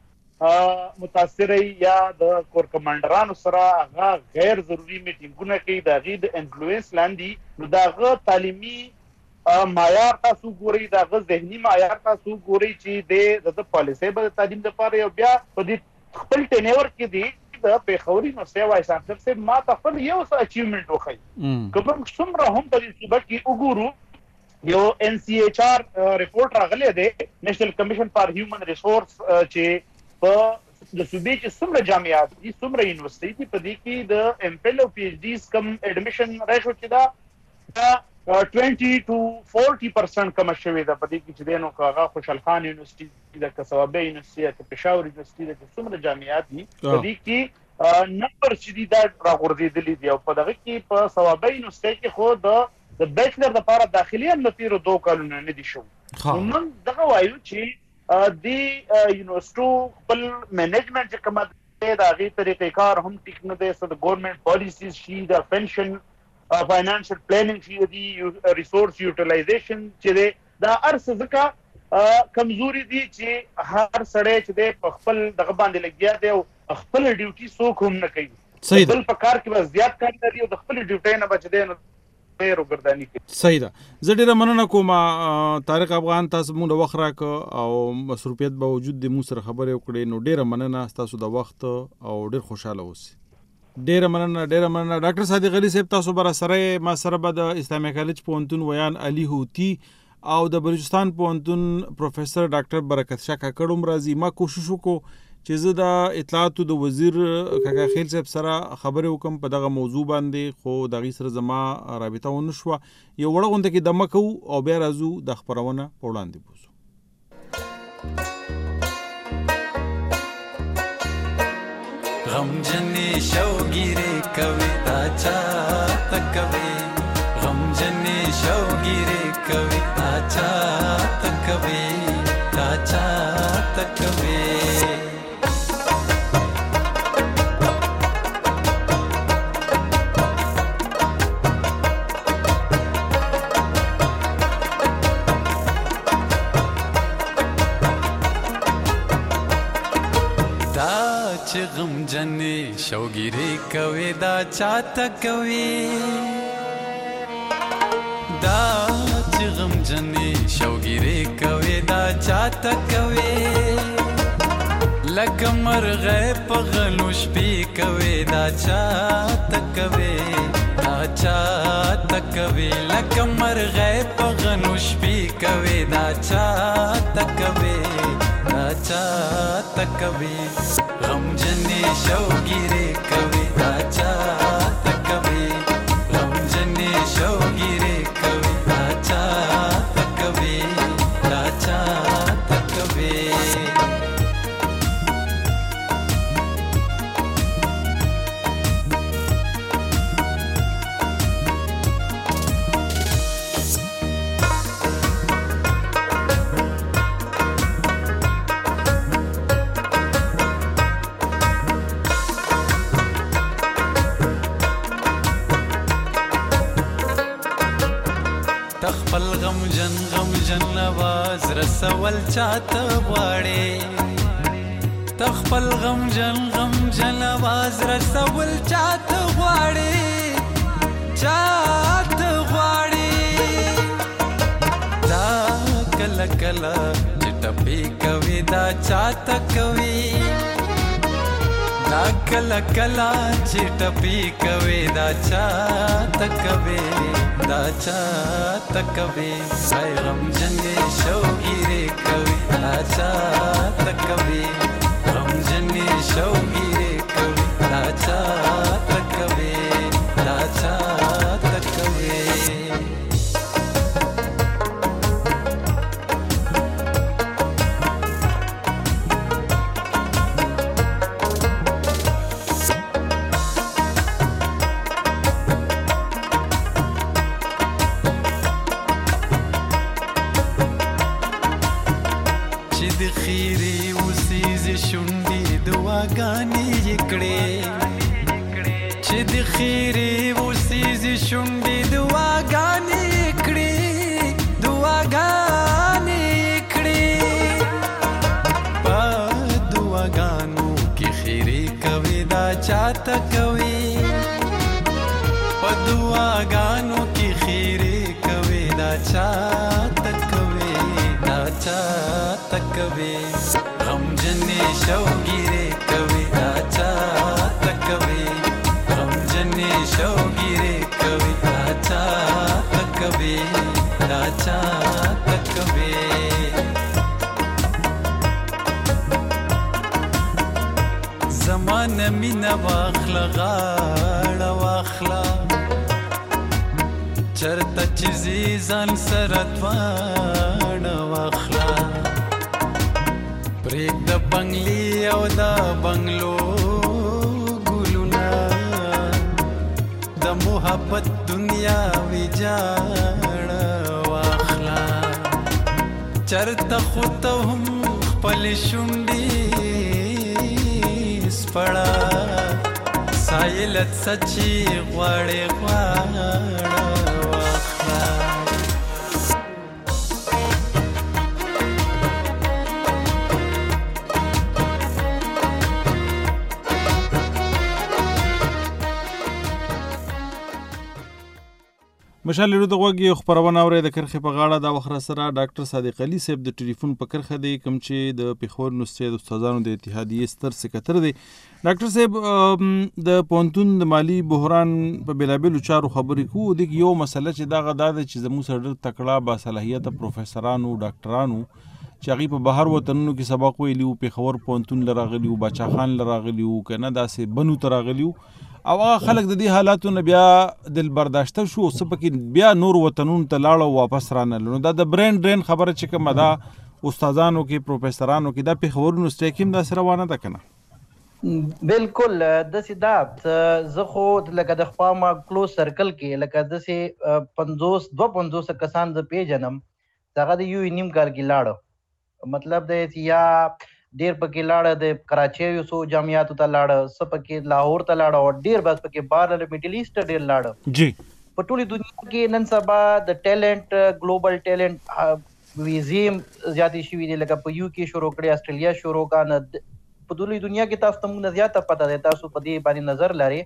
Speaker 5: متاثره یا د کور کمانډرانو سره هغه غیر ضروري میټینګونه کوي د هغې د انفلوئنس لاندې، نو د هغه تعلیمي معیار تاسو ګورئ، د هغه ذهني معیار تاسو ګورئ چې د ده پالیسۍ به د تعلیم دپاره یو بیا په دې خپل ټینیور کې دی د پیښوري نو سیوا سانټر سے ما ته خپل یو څه اچیومنت وخی کوم څومره هم په دې صوبه کې وګورو یو ان سی ایچ آر ریپورت راغلی دی نېشنل کمیشن فار هیومن ریسورس چې په د صوبې چې څومره جامعات دي څومره یونیورسيټي دي په دې کې د ایم فل او پی ایچ ډیز کم اډمیشن ریشو چې دا twenty to forty percent کم شوی دا په دې کې چې دینو کاغه خوشحال خان یونیورسيټي د کسوابه یونیورسيټي د پېښور یونیورسيټي د څومره جامعات دي په دې کې نمبر چې دی دا راغورځېدلی دی او په دغه کې په سوابه یونیورسيټي کې خو د د بیچلر لپاره داخلي هم تیرو دوه کلونه نه دي شو نو موږ دغه وایو چې دی یونیورسيټو خپل منیجمنت چې کومه د هغې طریقې کار هم ټیک نه دی څه د ګورنمنټ پالیسیز شي د پنشن فاینانشل پلانینګ شي د ریسورس یوټیلایزیشن چې دی دا هر څه ځکه کمزوري دي چې هر سړی چې دی په خپل دغه باندې لګیا دی او خپل ډیوټي څوک هم نه کوي بل په کار کې بس زیات کار لري او د خپل ډیوټۍ نه بچ دی نو
Speaker 2: صحیح ده. زه ډیره مننه کوم طارق افغان، تاسو موږ د وخت راکړ او مصروفیت به وجود د مو سره خبرې وکړې، نو ډیره مننه تاسو د وخت او ډیر خوشاله اوسئ. ډیره مننه ډیره مننه ډاکټر صادق علي صاحب، تاسو بر سره ما سره به د اسلامي کالج پوهنتون ویان علي هوتی او د بلوچستان پوهنتون پروفیسور ډاکټر برکت شاه کاکړ هم راځي. ما کوشش وکړو چې زه د اطلاعاتو د وزیر کاکا خیل صاحب سره خبرې وکم په دغه موضوع باندې، خو د هغې سره زما رابطه ونه شوه. یو وړه غونډه کې دمه کوو او بیا راځو د خپرونه په وړاندې بوځو.
Speaker 6: غمجنې شوګیرې کوي دا چاته کوي، غمجنې شوګیرې کوي دا چاته کوي، دا چاته کوي. چې غمجنې شوګیرې کوي دا چاته کوي، دا چې غمجنې شوګیرې کوي دا چاته کوي، لکه مرغۍ په غلو شپې کوي دا چاته کوي، دا چاته کوي، لکه مرغۍ په غلو شپې کوي دا چاته کوي، دا چاته کوي. غمجنې شوګیرې کوي دا چاته کوي، غمجنې شوګیرې کوي دا چاته کوي، دا چاته کوي. تخپل غمجن غمجن आवाज رسول چاته غواړي، تخپل غمجن غمجن आवाज رسول چاته غواړي، چاته غواړي. دا کله کله چې ټپي کوي دا چاته کوي، دا کله کله چې ټپي کوي دا چاته کوي، دا چاته کوي. هاي غمجنې شوګیرې کوي دا چاته کوي، غمجنې شوګیرې کوي دا چاته کوي، دا چاته کوي. دعاګانې کړې چې د خیرې وسیزې شونډې دعاګانې کړې، دعاګانې کړې. په دعاګانو کې خیرې کوي دا چاته کوي، په دعاګانو کې خیرې کوي دا چاته کوي، دا چاته کوي. غمجنې شوګیرې کوي دا چاته زمان مینا واخلا غاړه واخلا چرته چې زی ځان سره دواړه واخلا پرېږده بنګلي او د بنګلو ګلونه د محبت دنیا ویجاړه واخلا چرته خو ته هم خپل شونډې سپړه سایلت سچي غواړې غواړه
Speaker 2: مشال لرو د غوږی خبرونه اوري د کرخه په غاړه د وخره سره ډاکټر صادق علي صاحب د ټلیفون په کرخه دی کوم چې د پیښور نوستي د استادانو د اتحادیې ستر سکرټر دی. ډاکټر صاحب د پونتون د مالی بحران په بلابلو چارو خبرې کوو د یو مسله چې دا غدا ده چې زموږ سره تکړه با صلاحیت پروفیسورانو ډاکټرانو چې هغه په بهر وطنونو کې سبق ویلي او پیښور پونتون لراغلی او بچا خان لراغلی او کنه داسې بنو تراغلی او هغه خلک د دې حالاتو نه بیا دل برداشته شو سپکې بیا نور وطنونو ته لاړو واپس رانه نو دا د برین ډرین خبره چې کومه دا استادانو کې پروفیسورانو کې دا پیښورونو سټیکیم دا سره وانه ده کنه
Speaker 4: بالکل د سیدا زه خو لکه د خپل ما کلوز سرکل کې لکه د سي پنځوس دوه پنځوس کسان ز پیژنم هغه د یو نیم کال کې لاړو مطلب د یا ډیر پکې لاړه د کراچي یو سو جامعاتو ته لاړه سپکې لاهور ته لاړه او ډیر بس پکې بار له میډل ایست ډیر لاړه جی په ټولي دنیا کې نن سبا د ټیلنٹ ګلوبل ټیلنٹ ویزیم زیاتې شوي دي لکه په یو کې شروع کړي استرالیا شروع کانه په ټولي دنیا کې تاسو ته موږ زیاته پته ده تاسو په دې باندې نظر لري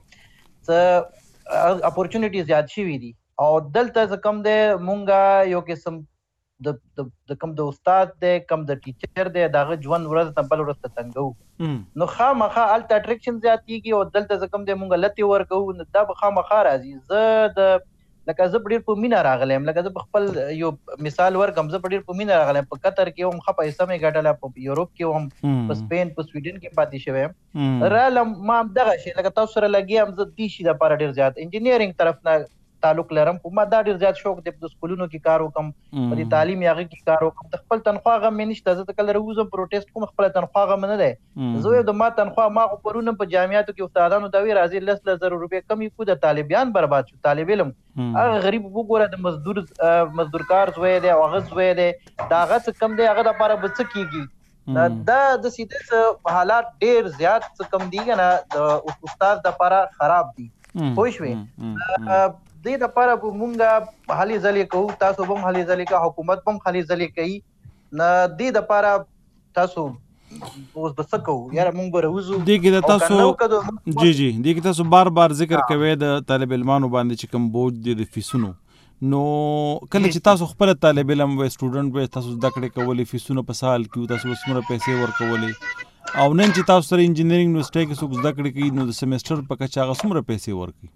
Speaker 4: څه اپورچونټی زیات شوي دي او دلته کم ده مونږه یو قسم د د کم د استاد دی کم د ټیچر دی دغه ژوند ورځ نه بل ورځ ته تنګو نو خامخا الټ اټریکشن زیاتېږي او دلته زه کم دی مونږ لتې ورکوو دا به خامخا راځي زه د لکه زه په ډېر په مینه راغلی یم لکه زه په خپل یو مثال ورکړم زه په ډېر په مینه راغلی یم په قطر کې هم ښه پیسه مې ګټله په یوروپ کې هم په سپین په سویډن کې پاتې شوی یم رالم ما همدغه شی لکه تاسو سره لګیا یم زه دې شي دپاره ډېر زیات انجینیرینګ طرف نه تعلق لرم په ما دا ډېر زیات شوق دی په سکولونو کې کار وکړم په دې تعلیم هغه کې کار وکړم د خپل تنخوا غم مې نشته زه ته کله راوځم پروټیسټ کوم خپله تنخوا غم نه دی زه وایم د ما تنخوا ما خو پرونه په جامعاتو کې استادانو ته وایي راځي لس لس زره روپۍ کم یې کړو د طالبیان برباد شو طالب علم هغه غریب وګوره د مزدور مزدور کار زوی دی او هغه زوی دی د هغه څه کم دی هغه دپاره به څه کېږي دا د سیده حالات ډېر زیات څه کم دي که نه د استاد دپاره خراب دي پوه شوې دې دپاره به مونږ هلې ځلې کوو تاسو به هم هلې ځلې کوه حکومت به هم هلې ځلې کوي نه دې دپاره تاسو اوس به څه کوو یاره مونږ به راوځو
Speaker 2: دې کې د تاسو جی جی دې کې تاسو بار بار ذکر کوئ د طالب علمانو باندې چې کوم بوج دی د فیسونو نو کله چې تاسو خپل طالب علم و سټوډنټ و تاسو زده کړې کولې فیسونه په سال کې تاسو څومره پیسې ورکولې او نن چې تاسو سره انجینرینګ یونیورسيټي کې څوک زده کړې کوي نو د سیمسټر په کچه هغه څومره پیسې ورکوي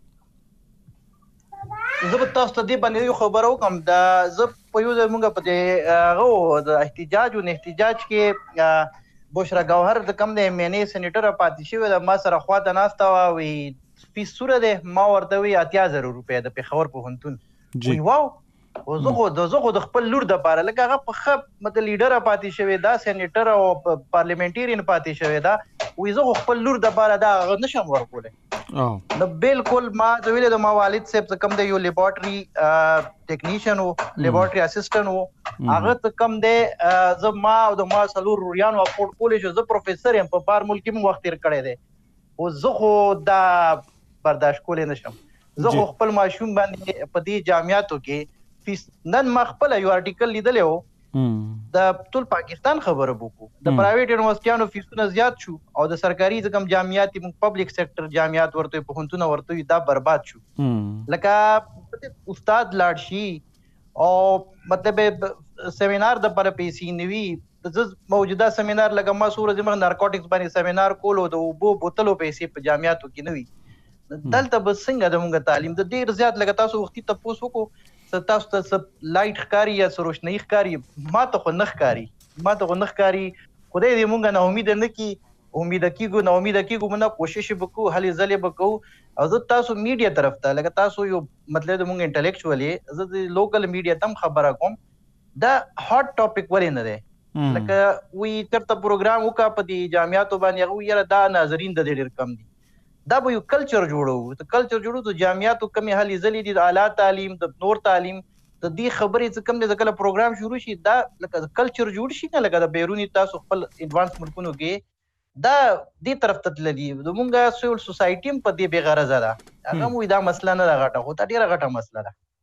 Speaker 4: زه به تاسو ته دې باندې یو خبره وکړم دا زه په یو ځای مونږ په دې هغه د احتجاج و احتجاج کې بشرا ګوهر د کم د ایم این اے سینیټر پاتې شوې ده ما سره خوا ته ناسته وه وی فیس څومره دی ما ورته وی اتیا زره روپۍ د پېښور پوهنتون وی واو او زه خو د زه خو د خپل لور دپاره لکه هغه په ښه مطلب لیډره پاتې شوې ده سینیټر او پارلیمنټیرین پاتې شوې ده وی زه خو خپل لور دپاره دا هغه نشم ورکولی نو بالکل ما زه ویلې د ما والد صاحب څه کم دی یو لیبارټري ټیکنیشن و لیبارټري اسسټنټ و هغه څه کم دی زه ما او د ما څلور روریانو اپورټ کولی شو زه پروفیسر یم په بار ملک کې مې وخت تېر کړی دی او زه خو دا برداشت کولی نشم زه خو خپل ماشوم باندې په دې جامعاتو کې فیس نن ما خپله یو آرټیکل لیدلی و د ټول پاکستان خبره وکړو د پرایویټ یونیورسټیانو فیسونه زیات شو او د سرکاري ځکه هم جامعات پبلیک سیکټر جامعات ورته پوهنتونه ورته دا برباد شو لکه استاد لاړ شي او مطلب سیمینار دپاره پیسې نه وي موجوده سیمینار لکه ما څو ورځې مخکې نارکوټکس باندې سیمینار کولو د اوبو بوتلو پیسې په جامعاتو کې نه وي دلته به څنګه د مونږ تعلیم د ډېر زیات لکه تاسو وختي تپوس وکړو څه تاسو ته څه لایټ ښکاري یا څه روشنایي ښکاري ما ته خو نه ښکاري ما ته خو نه ښکاري خدای دې مونږ نه امیده نه کړي امید کیږو نو امید کیږو موږ کوشش وکړو هلي ځلې وکړو او زه تاسو میډیا طرف ته لکه تاسو یو مطلب د موږ انټلیکچوالي زه د لوکل میډیا تم خبره کوم دا هاټ ټاپک ولې نه دی لکه وی چرته پروګرام وکا په دې جامعاتو باندې هغه یاره دا ناظرین د ډېر کم دي دا به یو کلچر جوړو ته کلچر جوړو ته جامعاتو کمی هلي ځلې دي د اعلی تعلیم د نور تعلیم د دې خبرې څه کم دي ځکه پروګرام شروع شي دا لکه کلچر جوړ شي نه لکه د بیرونی تاسو خپل ایڈوانس ملکونو کې دا دې طرف ته تللی د مونږه سیول سوسایټي په دې بې غرضه ده هغه مو دا مسله نه راغټه خو دا ډیره غټه مسله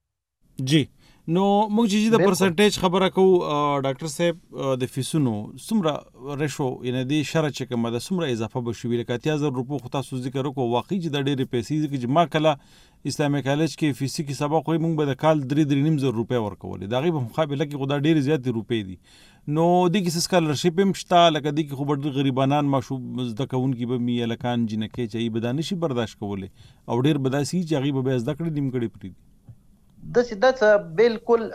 Speaker 4: ده
Speaker 2: جی نو موږ چې د پرسنټیج خبره کوو ډاکټر صاحب د فیسونو څومره ریشو یعنی د شرع چې کومه ده څومره اضافه به شوي لکه اتیا زره روپو خو تاسو ذکر وکړو واقعي چې دا ډېرې پیسې دي چې ما کله اسلامي کالج کې فیسي کې سبق وایي موږ به د کال درې درې نیم زره روپۍ ورکولې د هغې په مقابله کې خو دا ډېرې زیاتې روپۍ دي نو دې کې څه سکالرشپ هم شته لکه دې کې خو به ډېر غریبانان ماشوم زده کوونکي به وي هلکان جینکۍ چې هغوی به دا نشي برداشت کولی او ډېر به داسې وي چې هغوی به بیا زده کړې نیم کړې پرېږدي
Speaker 4: داسې داسې بالکل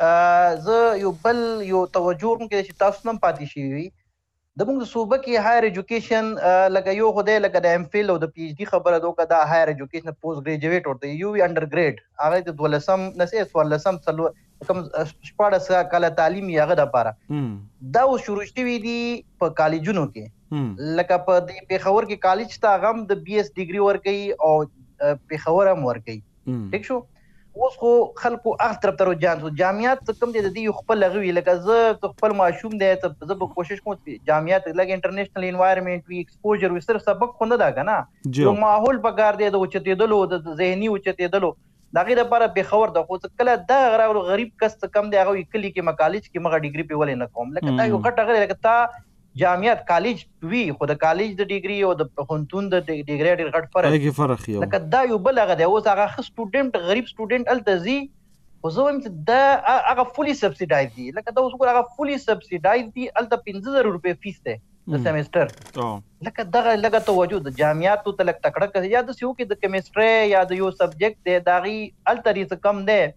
Speaker 4: زه یو بل یو توجه هم کېدای چې تاسو هم پاتې شوي وي د موږ صوبه کې هایر ایجوکیشن لکه یو خو دی لکه د ایم فیل او د پی ایچ ډي خبره ده وکړه دا هایر ایجوکیشن پوسټ ګریجویټ ورته یو وي انډر ګریډ هغه د دولسم نسې څوارلسم څلور کوم شپاړس کاله تعلیم یې هغه دپاره دا اوس شروع شوي دي په کالجونو کې لکه په دې پېښور کې کالج ته هغه هم د بي ایس ډګري ورکوي او پېښور هم ورکوي ټیک شو اوس خو خلکو هغه طرف ته رجحان شو جامعات څه کوم دی د دې یو خپل هغه وي لکه زه خپل ماشوم دی زه به کوشش کوم جامعات لکه انټرنیشنل انوایرمنټ وي ایکسپوجر وي صرف سبق خو نه ده که نه یو ماحول پکار دی د اوچتېدلو د ذهني اوچتېدلو د هغې دپاره پېښور ده خو کله دغه راغلو غریب کس څه کم دی هغه وي کلي کې ما کالج کې مغه ډګري پې ولې نه کوم لکه دا یو غټ هغه دی لکه تا جامعات کالج وي خو د کالج د ډګري او د پوهنتون د ډګري ډېر غټ فرق
Speaker 2: هغې فرق یو
Speaker 4: لکه دا یو بل هغه دی اوس هغه ښه سټوډنټ غریب سټوډنټ هلته ځي خو زه وایم چې دا هغه فولي سبسیډایز دي لکه دا اوس ګوره هغه فولي سبسیډایز دي هلته پنځه زره روپۍ فیس دی د سیمسټر لکه دغه لږه توجه د جامعاتو ته لږ تکړه کړي یا داسې وکړي د کیمسټرۍ یا د یو سبجیکټ دی د هغې هلته ډېر څه کم دی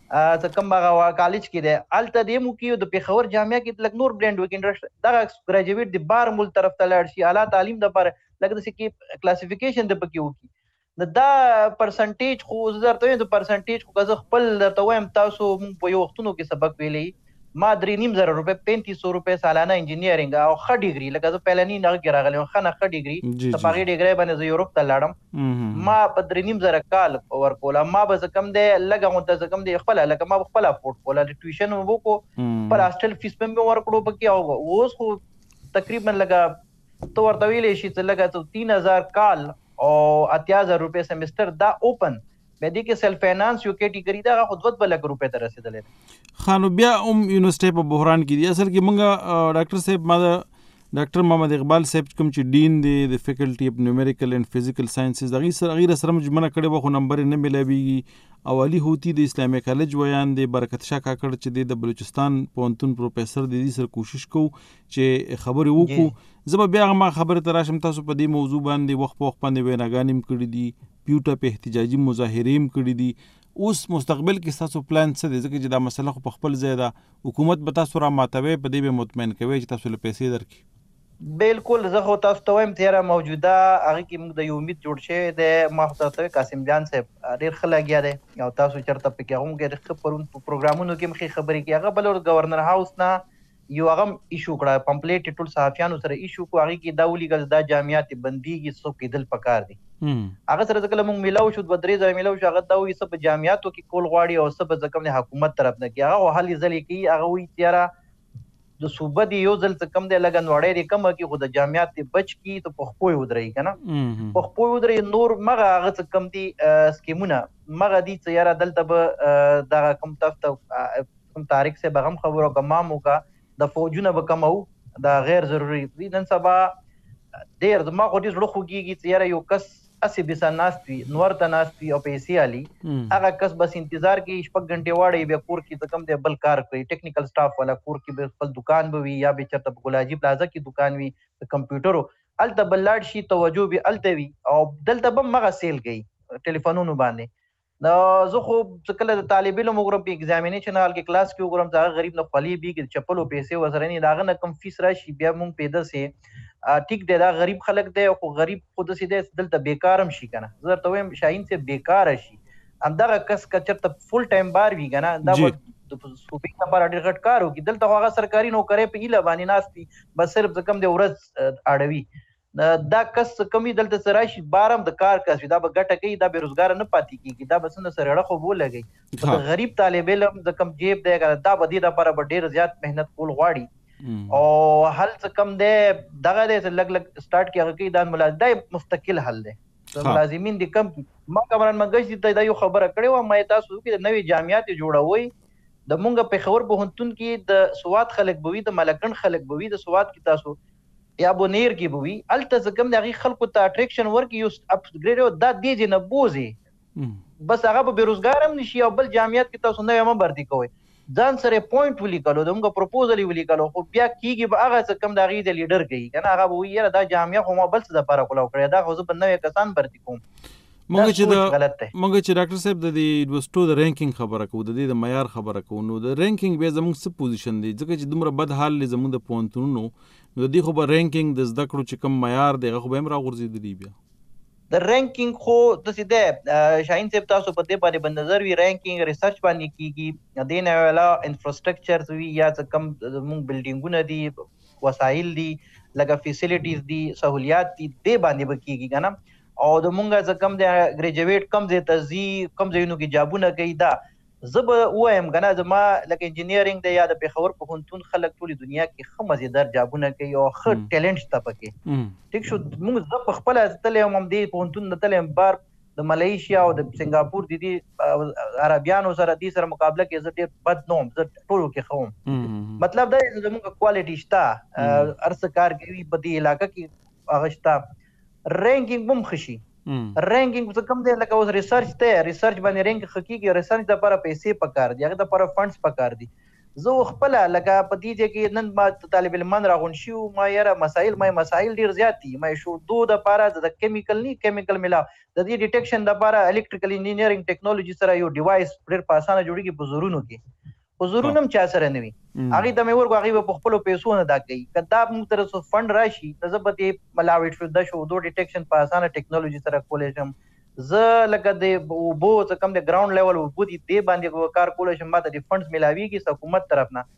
Speaker 4: څه کم هغه کالج کې دی هلته دې هم وکړي د پېښور جامعه کې لږ نور بلینډ وکړي دغه ګریجویټ د بار ملک طرف ته لاړ شي اعلی تعلیم دپاره لکه داسې کې کلاسیفیکیشن د پکې وکړي دا پرسنټیج خو زه درته وایم د پرسنټیج خو که زه خپل درته وایم تاسو مونږ په یو وختونو کې سبق ویلی ما درې نیم زره روپۍ پینتیس سو روپۍ سالانه انجینیرینګ او ښه ډګري لکه زه پیلني هغه کې راغلی یم ښه نه ښه ډګري په هغې ډګرۍ باندې زه یوروپ ته لاړم ما په درې نیم زره کال ورکوله ما به څه کم دی لږه غونته څه کم دی خپله لکه ما به خپله افورډ کوله د ټیوشن مې وکړو خپل هاسټل فیس به مې ورکړو پکې او اوس خو تقریبا لکه ته ورته ویلی شي چې لږه تین هزار کال او اتیا زره روپۍ سیمسټر دا اوپن بیا دې کې سیلف فاینانس یو کیټګري ده هغه خو دوه دوه لکه روپۍ ته رسېدلی دی
Speaker 2: ښه نو بیا هم یونیورسټۍ په بحران کې دي اصل کې موږ ډاکټر صاحب ما د ډاکټر محمد اقبال صاحب کوم چې ډین دی د فیکلټي اف نیومیریکل اینډ فزیکل ساینسز هغې سره هغې سره مجمنه کړې وه خو نمبر یې نه میلاویږي او علي هوتي د اسلامي کالج ویان دی برکت شاه کاکړ چې دی د بلوچستان پوهنتون پروفیسر دی دې سره کوشش کوو چې خبرې وکړو زه به بیا هغه ما خبرې ته راشم تاسو په دې موضوع باندې وخت په وخت باندې ویناګانې هم کړي دي پیوټه په احتجاجي مظاهرې هم کړي دي اوس مستقبل کې ستاسو پلان څه دی ځکه چې دا مسله خو په خپل ځای ده حکومت به تاسو را ماتوي په دې به مطمئن کوي چې تاسو له پیسې درکړي
Speaker 4: بالکل زه خو تاسو ته وایم تیاره موجوده هغې کې موږ د یو امید جوړ شوی دی ما خو تاسو ته قاسم جان صاحب ډېر ښه لګیا دی او تاسو چېرته پکې هغه هم ډېر ښه پرون په پروګرامونو کې هم ښې خبرې کوي هغه بل ګورنر هاوس نه یو هغه هم ایشو کړه پمپلیټ ټول صحافیانو سره ایشو کړو هغې کې دا ولیکل دا جامعات بندېږي څه کېدل پکار دي هغه سره کله موږ میلاو شو دوه درې ځایه میلاو شو هغه دا وایي څه په جامعاتو کې کول غواړي او څه به ځکه د حکومت طرف نه کوي هغه خو هلې ځلې کوي هغه وایي تیاره د صوبه دی یو ځل څه کم دی لږه نوړی دی کمه کړي خو د جامعات دی بچ کړي ته په خپو یې ودروي که نه په خپو یې ودروي نور مغه هغه څه کم دي سکیمونه مغه دي چې یاره دلته به دغه کوم تاسو ته کوم طارق صاحب هغه هم خبره وکړه ما هم وکړه د فوجونه به کمو دا غیر ضروري نن سبا ډېر زما خو ډېر زړه خوږېږي چې یاره یو کس اسې بېسه ناست وي نور ته ناست وي او پیسې علي هغه کس بس انتظار کوي شپږ غنټې واړی بیا کور کې څه کم دی بل کار کوي ټیکنیکل سټاف والا کور کې به خپل دکان به وي یا به چېرته په ګلاجي پلازه کې دکان وي د کمپیوټرو هلته به لاړ شي توجه به هلته وي او دلته به هم هغه سیل کوي ټلیفونونو باندې نو زه خو کله د طالب علم وګورم په ایګزامینیشن هال کې کلاس کې وګورم چې هغه غریب نه خولې بیږي د چپلو پیسې ورسره نه د هغه نه کم فیس راشي بیا مونږ پیدا سي ټیک دی دا غریب خلک دی خو غریب خو داسې دی دلته بیکارم شي که نه زه درته وایم شاهین صاحب بیکاره شي همدغه کس که چېرته فول ټایم بار وي که نه دا به د صوبې لپاره ډېر غټ کار وکړي دلته خو هغه سرکاري نوکرۍ په هیله باندې ناست وي بس صرف څه کم دی ورځ اړوي دا کس کمی دلته څه راشي بار هم د کار کس وي دا به ګټه کوي دا بېروزګاره نه پاتې کېږي دا به څه نه سره رړه خو به ولګوي خو د غریب طالب علم د کم جیب دی که دا به دې دپاره به ډېر زیات محنت کول غواړي او حل څه کم دی دغه دی چې لږ لږ سټارټ کې هغه کوي دا ملازم دا مستقل حل دی ملازمین دي کم ما کامران منګش دي دا یو خبره کړې وه ما یې تاسو وکړي د نوې جامعات یې جوړوئ د مونږ پېښور پوهنتون کې د سوات خلک به وي د ملکنډ خلک به وي د سوات کې تاسو یا بونیر کې به وي هلته څه کوم د هغې خلکو ته اټریکشن ورکړي یو اپګریډ دا دې ځای نه بوځي بس هغه به بېروزګار هم نه شي او بل جامعات کې تاسو نوی مه بردي کوئ ځان سره پوینټ ولیکلو د موږ پروپوزل یې ولیکلو خو بیا کېږي به هغه څه کم د هغې د لیډر کوي که نه هغه به وایي یاره دا جامعه خو ما بل څه دپاره کولاو کړې دا خو زه به نوی کسان بردي کوم
Speaker 2: مونږ چې د مونږ چې ډاکټر صاحب د دې یونیورسټو د رینکینګ خبره کوو د دې د معیار خبره کوو نو د رینکینګ بیا زموږ څه پوزیشن دی ځکه چې دومره بد حال دی زموږ د پوهنتونونو نو د دې خو به رینکینګ د زده کړو چې کوم معیار دی هغه خو به هم راغورځېدلي بیا
Speaker 4: د رینکینګ خو داسې دی شاهین صاحب تاسو په دې باندې به نظر وي رینکینګ ریسرچ باندې کېږي دې نه علاوه انفراسټرکچرز وي یا څه کم زموږ بلډینګونه دي وسایل دي لکه فیسیلیټیز دي سهولیات دي دې باندې به کېږي که نه او د مونږ څه کم دی ګریجویټ کم ځای ته ځي کم ځایونو کې جابونه کوي دا زه به ووایم که نه زما لکه انجینیرینګ دی یا د پېښور پوهنتون خلک ټولې دنیا کې ښه مزېدار جابونه کوي او ښه ټیلنټ شته پکې ټیک شو مونږ زه په خپله تللی یم همدې پوهنتون نه تللی یم بار د ملیشیا او د سنګاپور د دې عربیانو سره دې سره مقابله کې زه ډېر بد نه وم زه ټولو کې ښه وم مطلب دا دی زموږ کوالټي شته هر څه کار کوي په دې علاقه کې هغه شته رینکینګ بم خشي رینکینګ څه کم دی لکه اوس ریسرچ دی ریسرچ باندې رینک ښه کېږي ریسرچ دپاره پیسې پکار دي هغې دپاره فنډس پکار دي زه خپله لکه په دې ځای کې نن ما طالب علمان راغونډ شي وو ما یاره مسایل ما مسایل ډېر زیات دي ما شودو دپاره د کیمیکل نه کیمیکل ملاو د دې ډیټیکشن دپاره الکتریکل انجینیرینګ ټیکنالوجي سره یو ډیوایس ډېر په اسانه جوړېږي په زورونو کې خو زورونه هم چا سره نه وي هغې ته مې ورکړو هغې به په خپلو پیسو نه دا کوي که دا موږ ته څه فنډ راشي نو زه به دې ملاوټ شده شودو ډیټیکشن په اسانه ټیکنالوجي سره کولی شم زه لکه د اوبو څه کم د ګراونډ لیول اوبو دي دې باندې کار کولی شم ما ته د فنډز ملاویږي حکومت طرف نه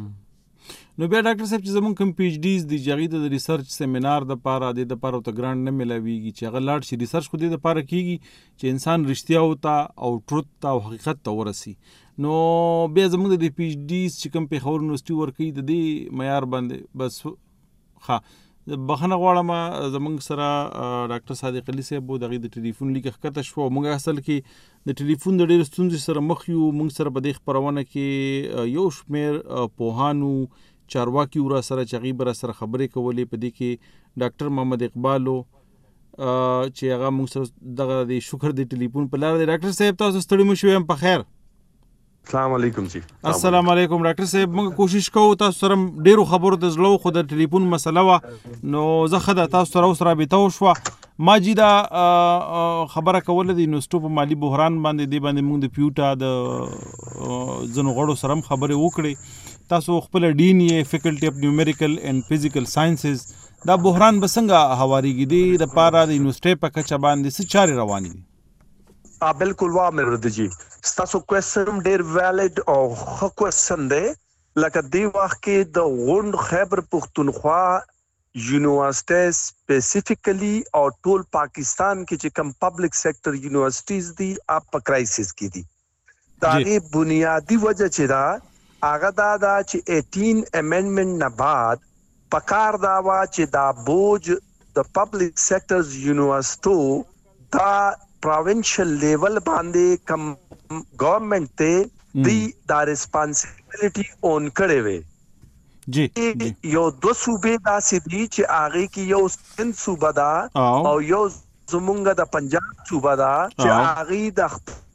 Speaker 2: نو بیا ډاکټر صاحب چې زمونږ کوم پی ایچ ډیز دي چې هغې ته د ریسرچ سیمینار دپاره دې دپاره ورته ګرانټ نه میلاویږي چې هغه لاړ شي ریسرچ خو دې دپاره کېږي چې انسان رښتیاو ته او ټروت ته او حقیقت ته ورسي نو بیا زمونږ د پی ایچ ډیز چې کوم پېښور یونیورسټي ورکوي د دې معیار باندې بس ښه بخښنه غواړم زمونږ سره ډاکټر صادق علي صاحب و د هغې د ټلیفون لیک ښکته شوه موږ اصل کې د ټلیفون د ډېرو ستونزې سره مخ یو موږ سره په دې خپرونه کې یو شمېر پوهانو چارواکي ورا سره چې هغې به را سره خبرې کولې په دې کې ډاکټر محمد اقبال و چې هغه موږ سره دغه د شکر د ټلیفون په لاره دی ډاکټر صاحب تاسو ستړي مه شوئ یم په خیر
Speaker 7: السلام علیکم جی
Speaker 2: السلام علیکم ډاکټر صاحب موږ کوشش کوو تاسو سره ډېرو خبرو ته زړه خو د ټلیفون مسله وه نو زه ښه ده تاسو سره اوس رابطه وشوه ما جی دا خبره کوله د یونیورسټو په مالي بحران باندې دې باندې موږ د پیوټا د ځینو غړو سره هم خبرې وکړې تاسو خپل ډین یې فیکلټي اف نیومریکل اینډ فزیکل ساینسز دا بحران به څنګه هوارېږي دې دپاره د یونیورسټۍ په کچه باندې څه چارې روانې دي
Speaker 7: بالکل وا مې جی ستاسو کوېسچن ډېر ویلډ او ښه کوېسچن دی لکه دې وخت کې د غونډ خیبر پښتونخوا یونیورسټۍ سپیسیفیکلی او ټول پاکستان کې چې کوم پبلک سیکټر یونیورسټیز دي اپ په کرایسس کې دي دا هغې بنیادي وجه چې دا هغه دا ده چې ایټین امینډمنټ نه بعد پکار دا وه چې دا بوج د پبلک سیکټرز یونیورسټو دا پروینشل لیول باندې کم گورنمنٹ ته دی دا ریسپانسیبلټي اون کړي وي جی یو دو صوبې داسې دي چې هغې کې یو سند صوبه ده او یو زمونږ د پنجاب صوبه ده چې هغې د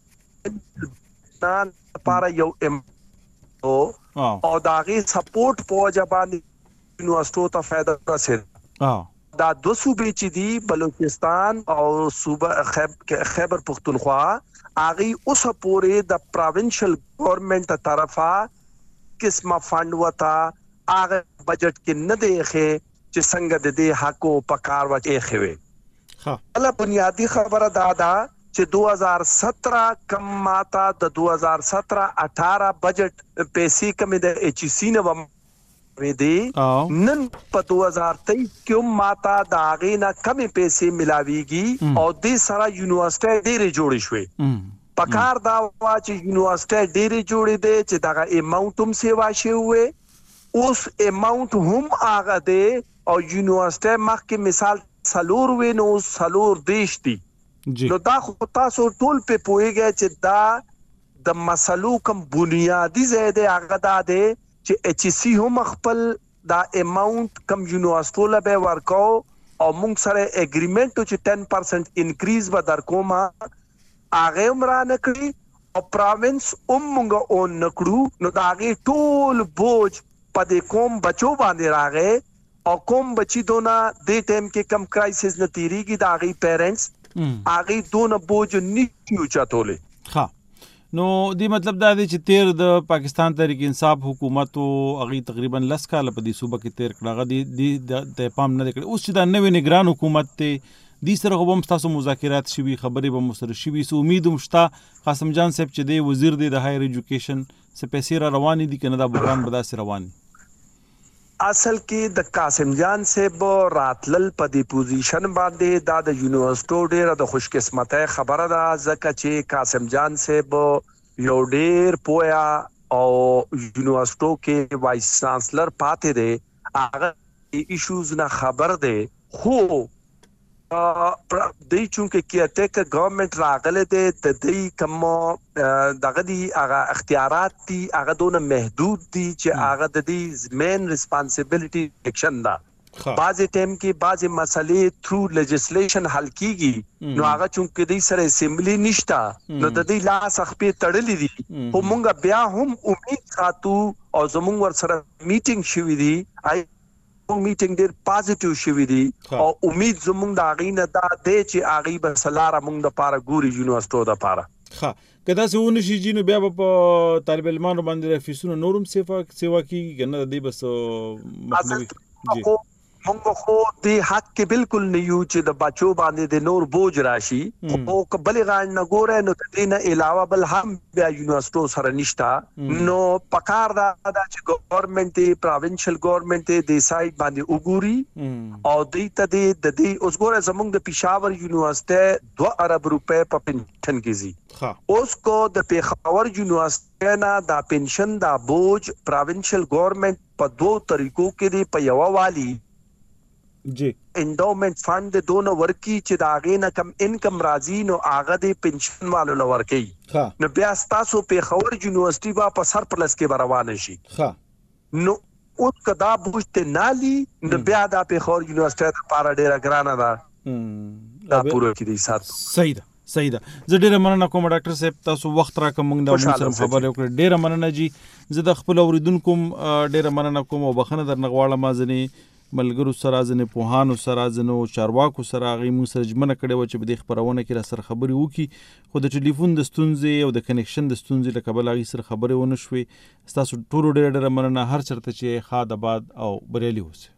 Speaker 7: خپل لپاره یو ام او د هغې سپورټ په وجه باندې یونیورسټو ته فایده رسېده دا دو صوبې چې دي بلوچستان او صوبه خیبر پختونخوا هغې اوسه پورې د پروینشل ګورنمنټ طرفه قسمه فنډ وته هغه بجټ کې نه دی ایښی چې څنګه د دې حق او پکار وټه خوي.
Speaker 2: ها
Speaker 7: بل بنیادی خبره دا ده چې دو ہزار سترہ کم ماتا د دو ہزار سترہ اٹھارہ بجٹ پیسې کم د ایچ سی نه وې دي نن په دو ہزار تیئیس کې ماتا د هغه نه کم پیسې ملاويږي او د سره یونیورسيټي ډېرې جوړې شوې. پکار دا وا چې یونیورسيټي ډېرې جوړې دي چې دا اماونټ هم سیوا شي وې اوس اماونټ هم هغه دي او یونیورسيټي مخکې مثال سلور وې نو سلور دیش دي. نو دا خو تاسو ټول په پوهیږئ چې دا د مسلو کوم بنیادی زیاده هغه دا دی چې ایچ سی هم خپل دا اماونٹ کم یونیورسيټو له به ورکو او موږ سره اګریمنت چې ټن پرسنٹ انکریز به درکوما هغه عمر نه کړی او پروینس هم موږ اون نکړو. نو دا هغه ټول بوج په دې کوم بچو باندې راغې او کوم بچی دونه د ټیم کې کم کرایسس نه تیریږي دا هغه پیرنټس هغه دونه بوج نیو چاتولې.
Speaker 2: ها نو دی مطلب دا دی چې تیر د پاکستان تحریک انصاف حکومت او هغه تقریبا لس کال په دې صوبه کې تیر کړه غدي د پام نه کړ. اوس چې دا نوې نگران حکومت ته د سره هم تاسو مذاکرات شوي خبرې به مسر شوي سو امید هم شته قاسم جان صاحب چې دی وزیر دی د هایر ایجوکیشن سپیسیرا رواني دي کنه دا بحران بداسي رواني.
Speaker 7: اصل کې د قاسم جان صاحب راتلل په دی پوزیشن باندې دا د یونیورسيټو ډیره د خوش قسمته خبره ده ځکه چې قاسم جان صاحب یو ډیر پویا او یونیورسيټو کې وایس چانسلر پاتې دی هغه ایشوز نه خبر دی خو د چونکه کیټیک گورنمنت راغله د دې کوم دغه دی هغه اختیارات دي هغه دونه محدود دي چې هغه د دې مین ریسپانسیبিলিټي اکشن دا بعضی ټیم کې بعضی مسلې تھرو لیجسلیشن حل کیږي نو هغه چونکه د سره اسمبلی نشتا نو د دې لاس خپې تړلې دي خو مونږ بیا هم امید ساتو او زموږ ور سره میټینګ شوې دي میټینګ ډیر پازیټیو شوی دی او امید زموږ د اغینه دا دی چې اغي به سلاره موږ د پاره ګوري یونیورسيټو د پاره.
Speaker 2: ها کدا سونه شي جنو بیا په طالب علمانو باندې فیسونو نورم سیوا سیوا کیږي کنه د دې بس مطلب
Speaker 7: جی موږ خو د حق کې بالکل نه یو چې د بچو باندې د نور بوج راشي او قبل غاڼ نه ګوره نو د دې نه علاوه بل هم بیا یونیورسيټو سره نشتا نو پکار دا چې ګورنمنت دی پروینشل ګورنمنت دی سایډ باندې وګوري او دې ته د دې اوس ګوره زموږ د پېښور یونیورسيټي دو ارب روپے په پنشن کې زی اوس کو د پیښور یونیورسيټي نه دا پنشن دا بوج پروینشل ګورنمنت په دوه طریقو کې دی په یو والی
Speaker 2: جی
Speaker 7: انډومنت فند د دونه ورکی چې دا غې نه کم انکم راځي نو هغه د پنشن والو لور کوي نو بیا تاسو په خور یونیورسيټي با په سر پلس کې روان شي
Speaker 2: ها نو
Speaker 7: اوس کدا بوجته نالي نو بیا د په خور یونیورسيټي لپاره ډیره ګرانه ده دا پوره کې دي سات
Speaker 2: صحیح ده صحیح ده. زه ډیره مننه کوم ډاکټر صاحب تاسو وخت راکوم موږ د موږ سره خبرې وکړې ډیره مننه جی. زه د خپل اوریدونکو ډیره مننه کوم او بخنه درنه غواړم ما ځنی ملګرو سره ځنه پوهانو سره ځنه چارواکو سره غي موږ سره جمنه کړي و چې په دې خبرونه کې را سره خبري وکي خو د ټلیفون د ستونزې او د کنیکشن د ستونزې له کبله غي سره خبري ونه شوي. تاسو ټول ډېر ډېر مننه هر چرته چې خاد آباد او بریالي اوسئ.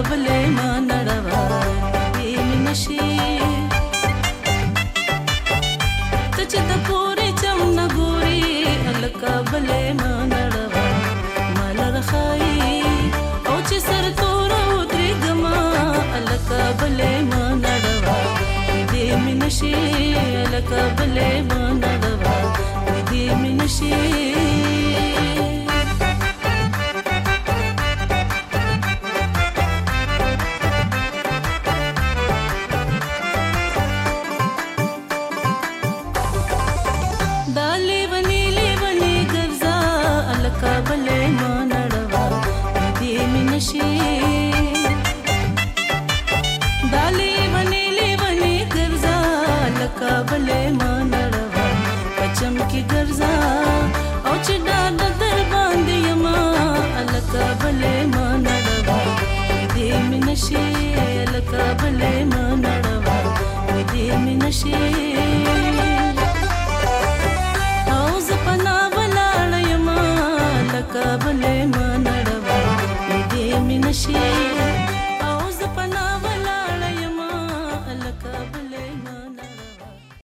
Speaker 8: بلې ما نړوا دې منشي ته چې د پورې چم نه ګوري الکا بلې ما نړوا مال رخای او چې سر تور ودرې ګما الکا بلې ما نړوا دې منشي الکا بلې ما نړوا دې منشي بلې ما نړوا دې منشي دالي وني لي وني ګرځا لکه بلې ما نړوا پچم کې ګرځا او چې ډاډ در باندې یما لکه بلې ما نړوا دې منشي لکه بلې ما نړوا دې منشي بلې ما نړوا دې منشي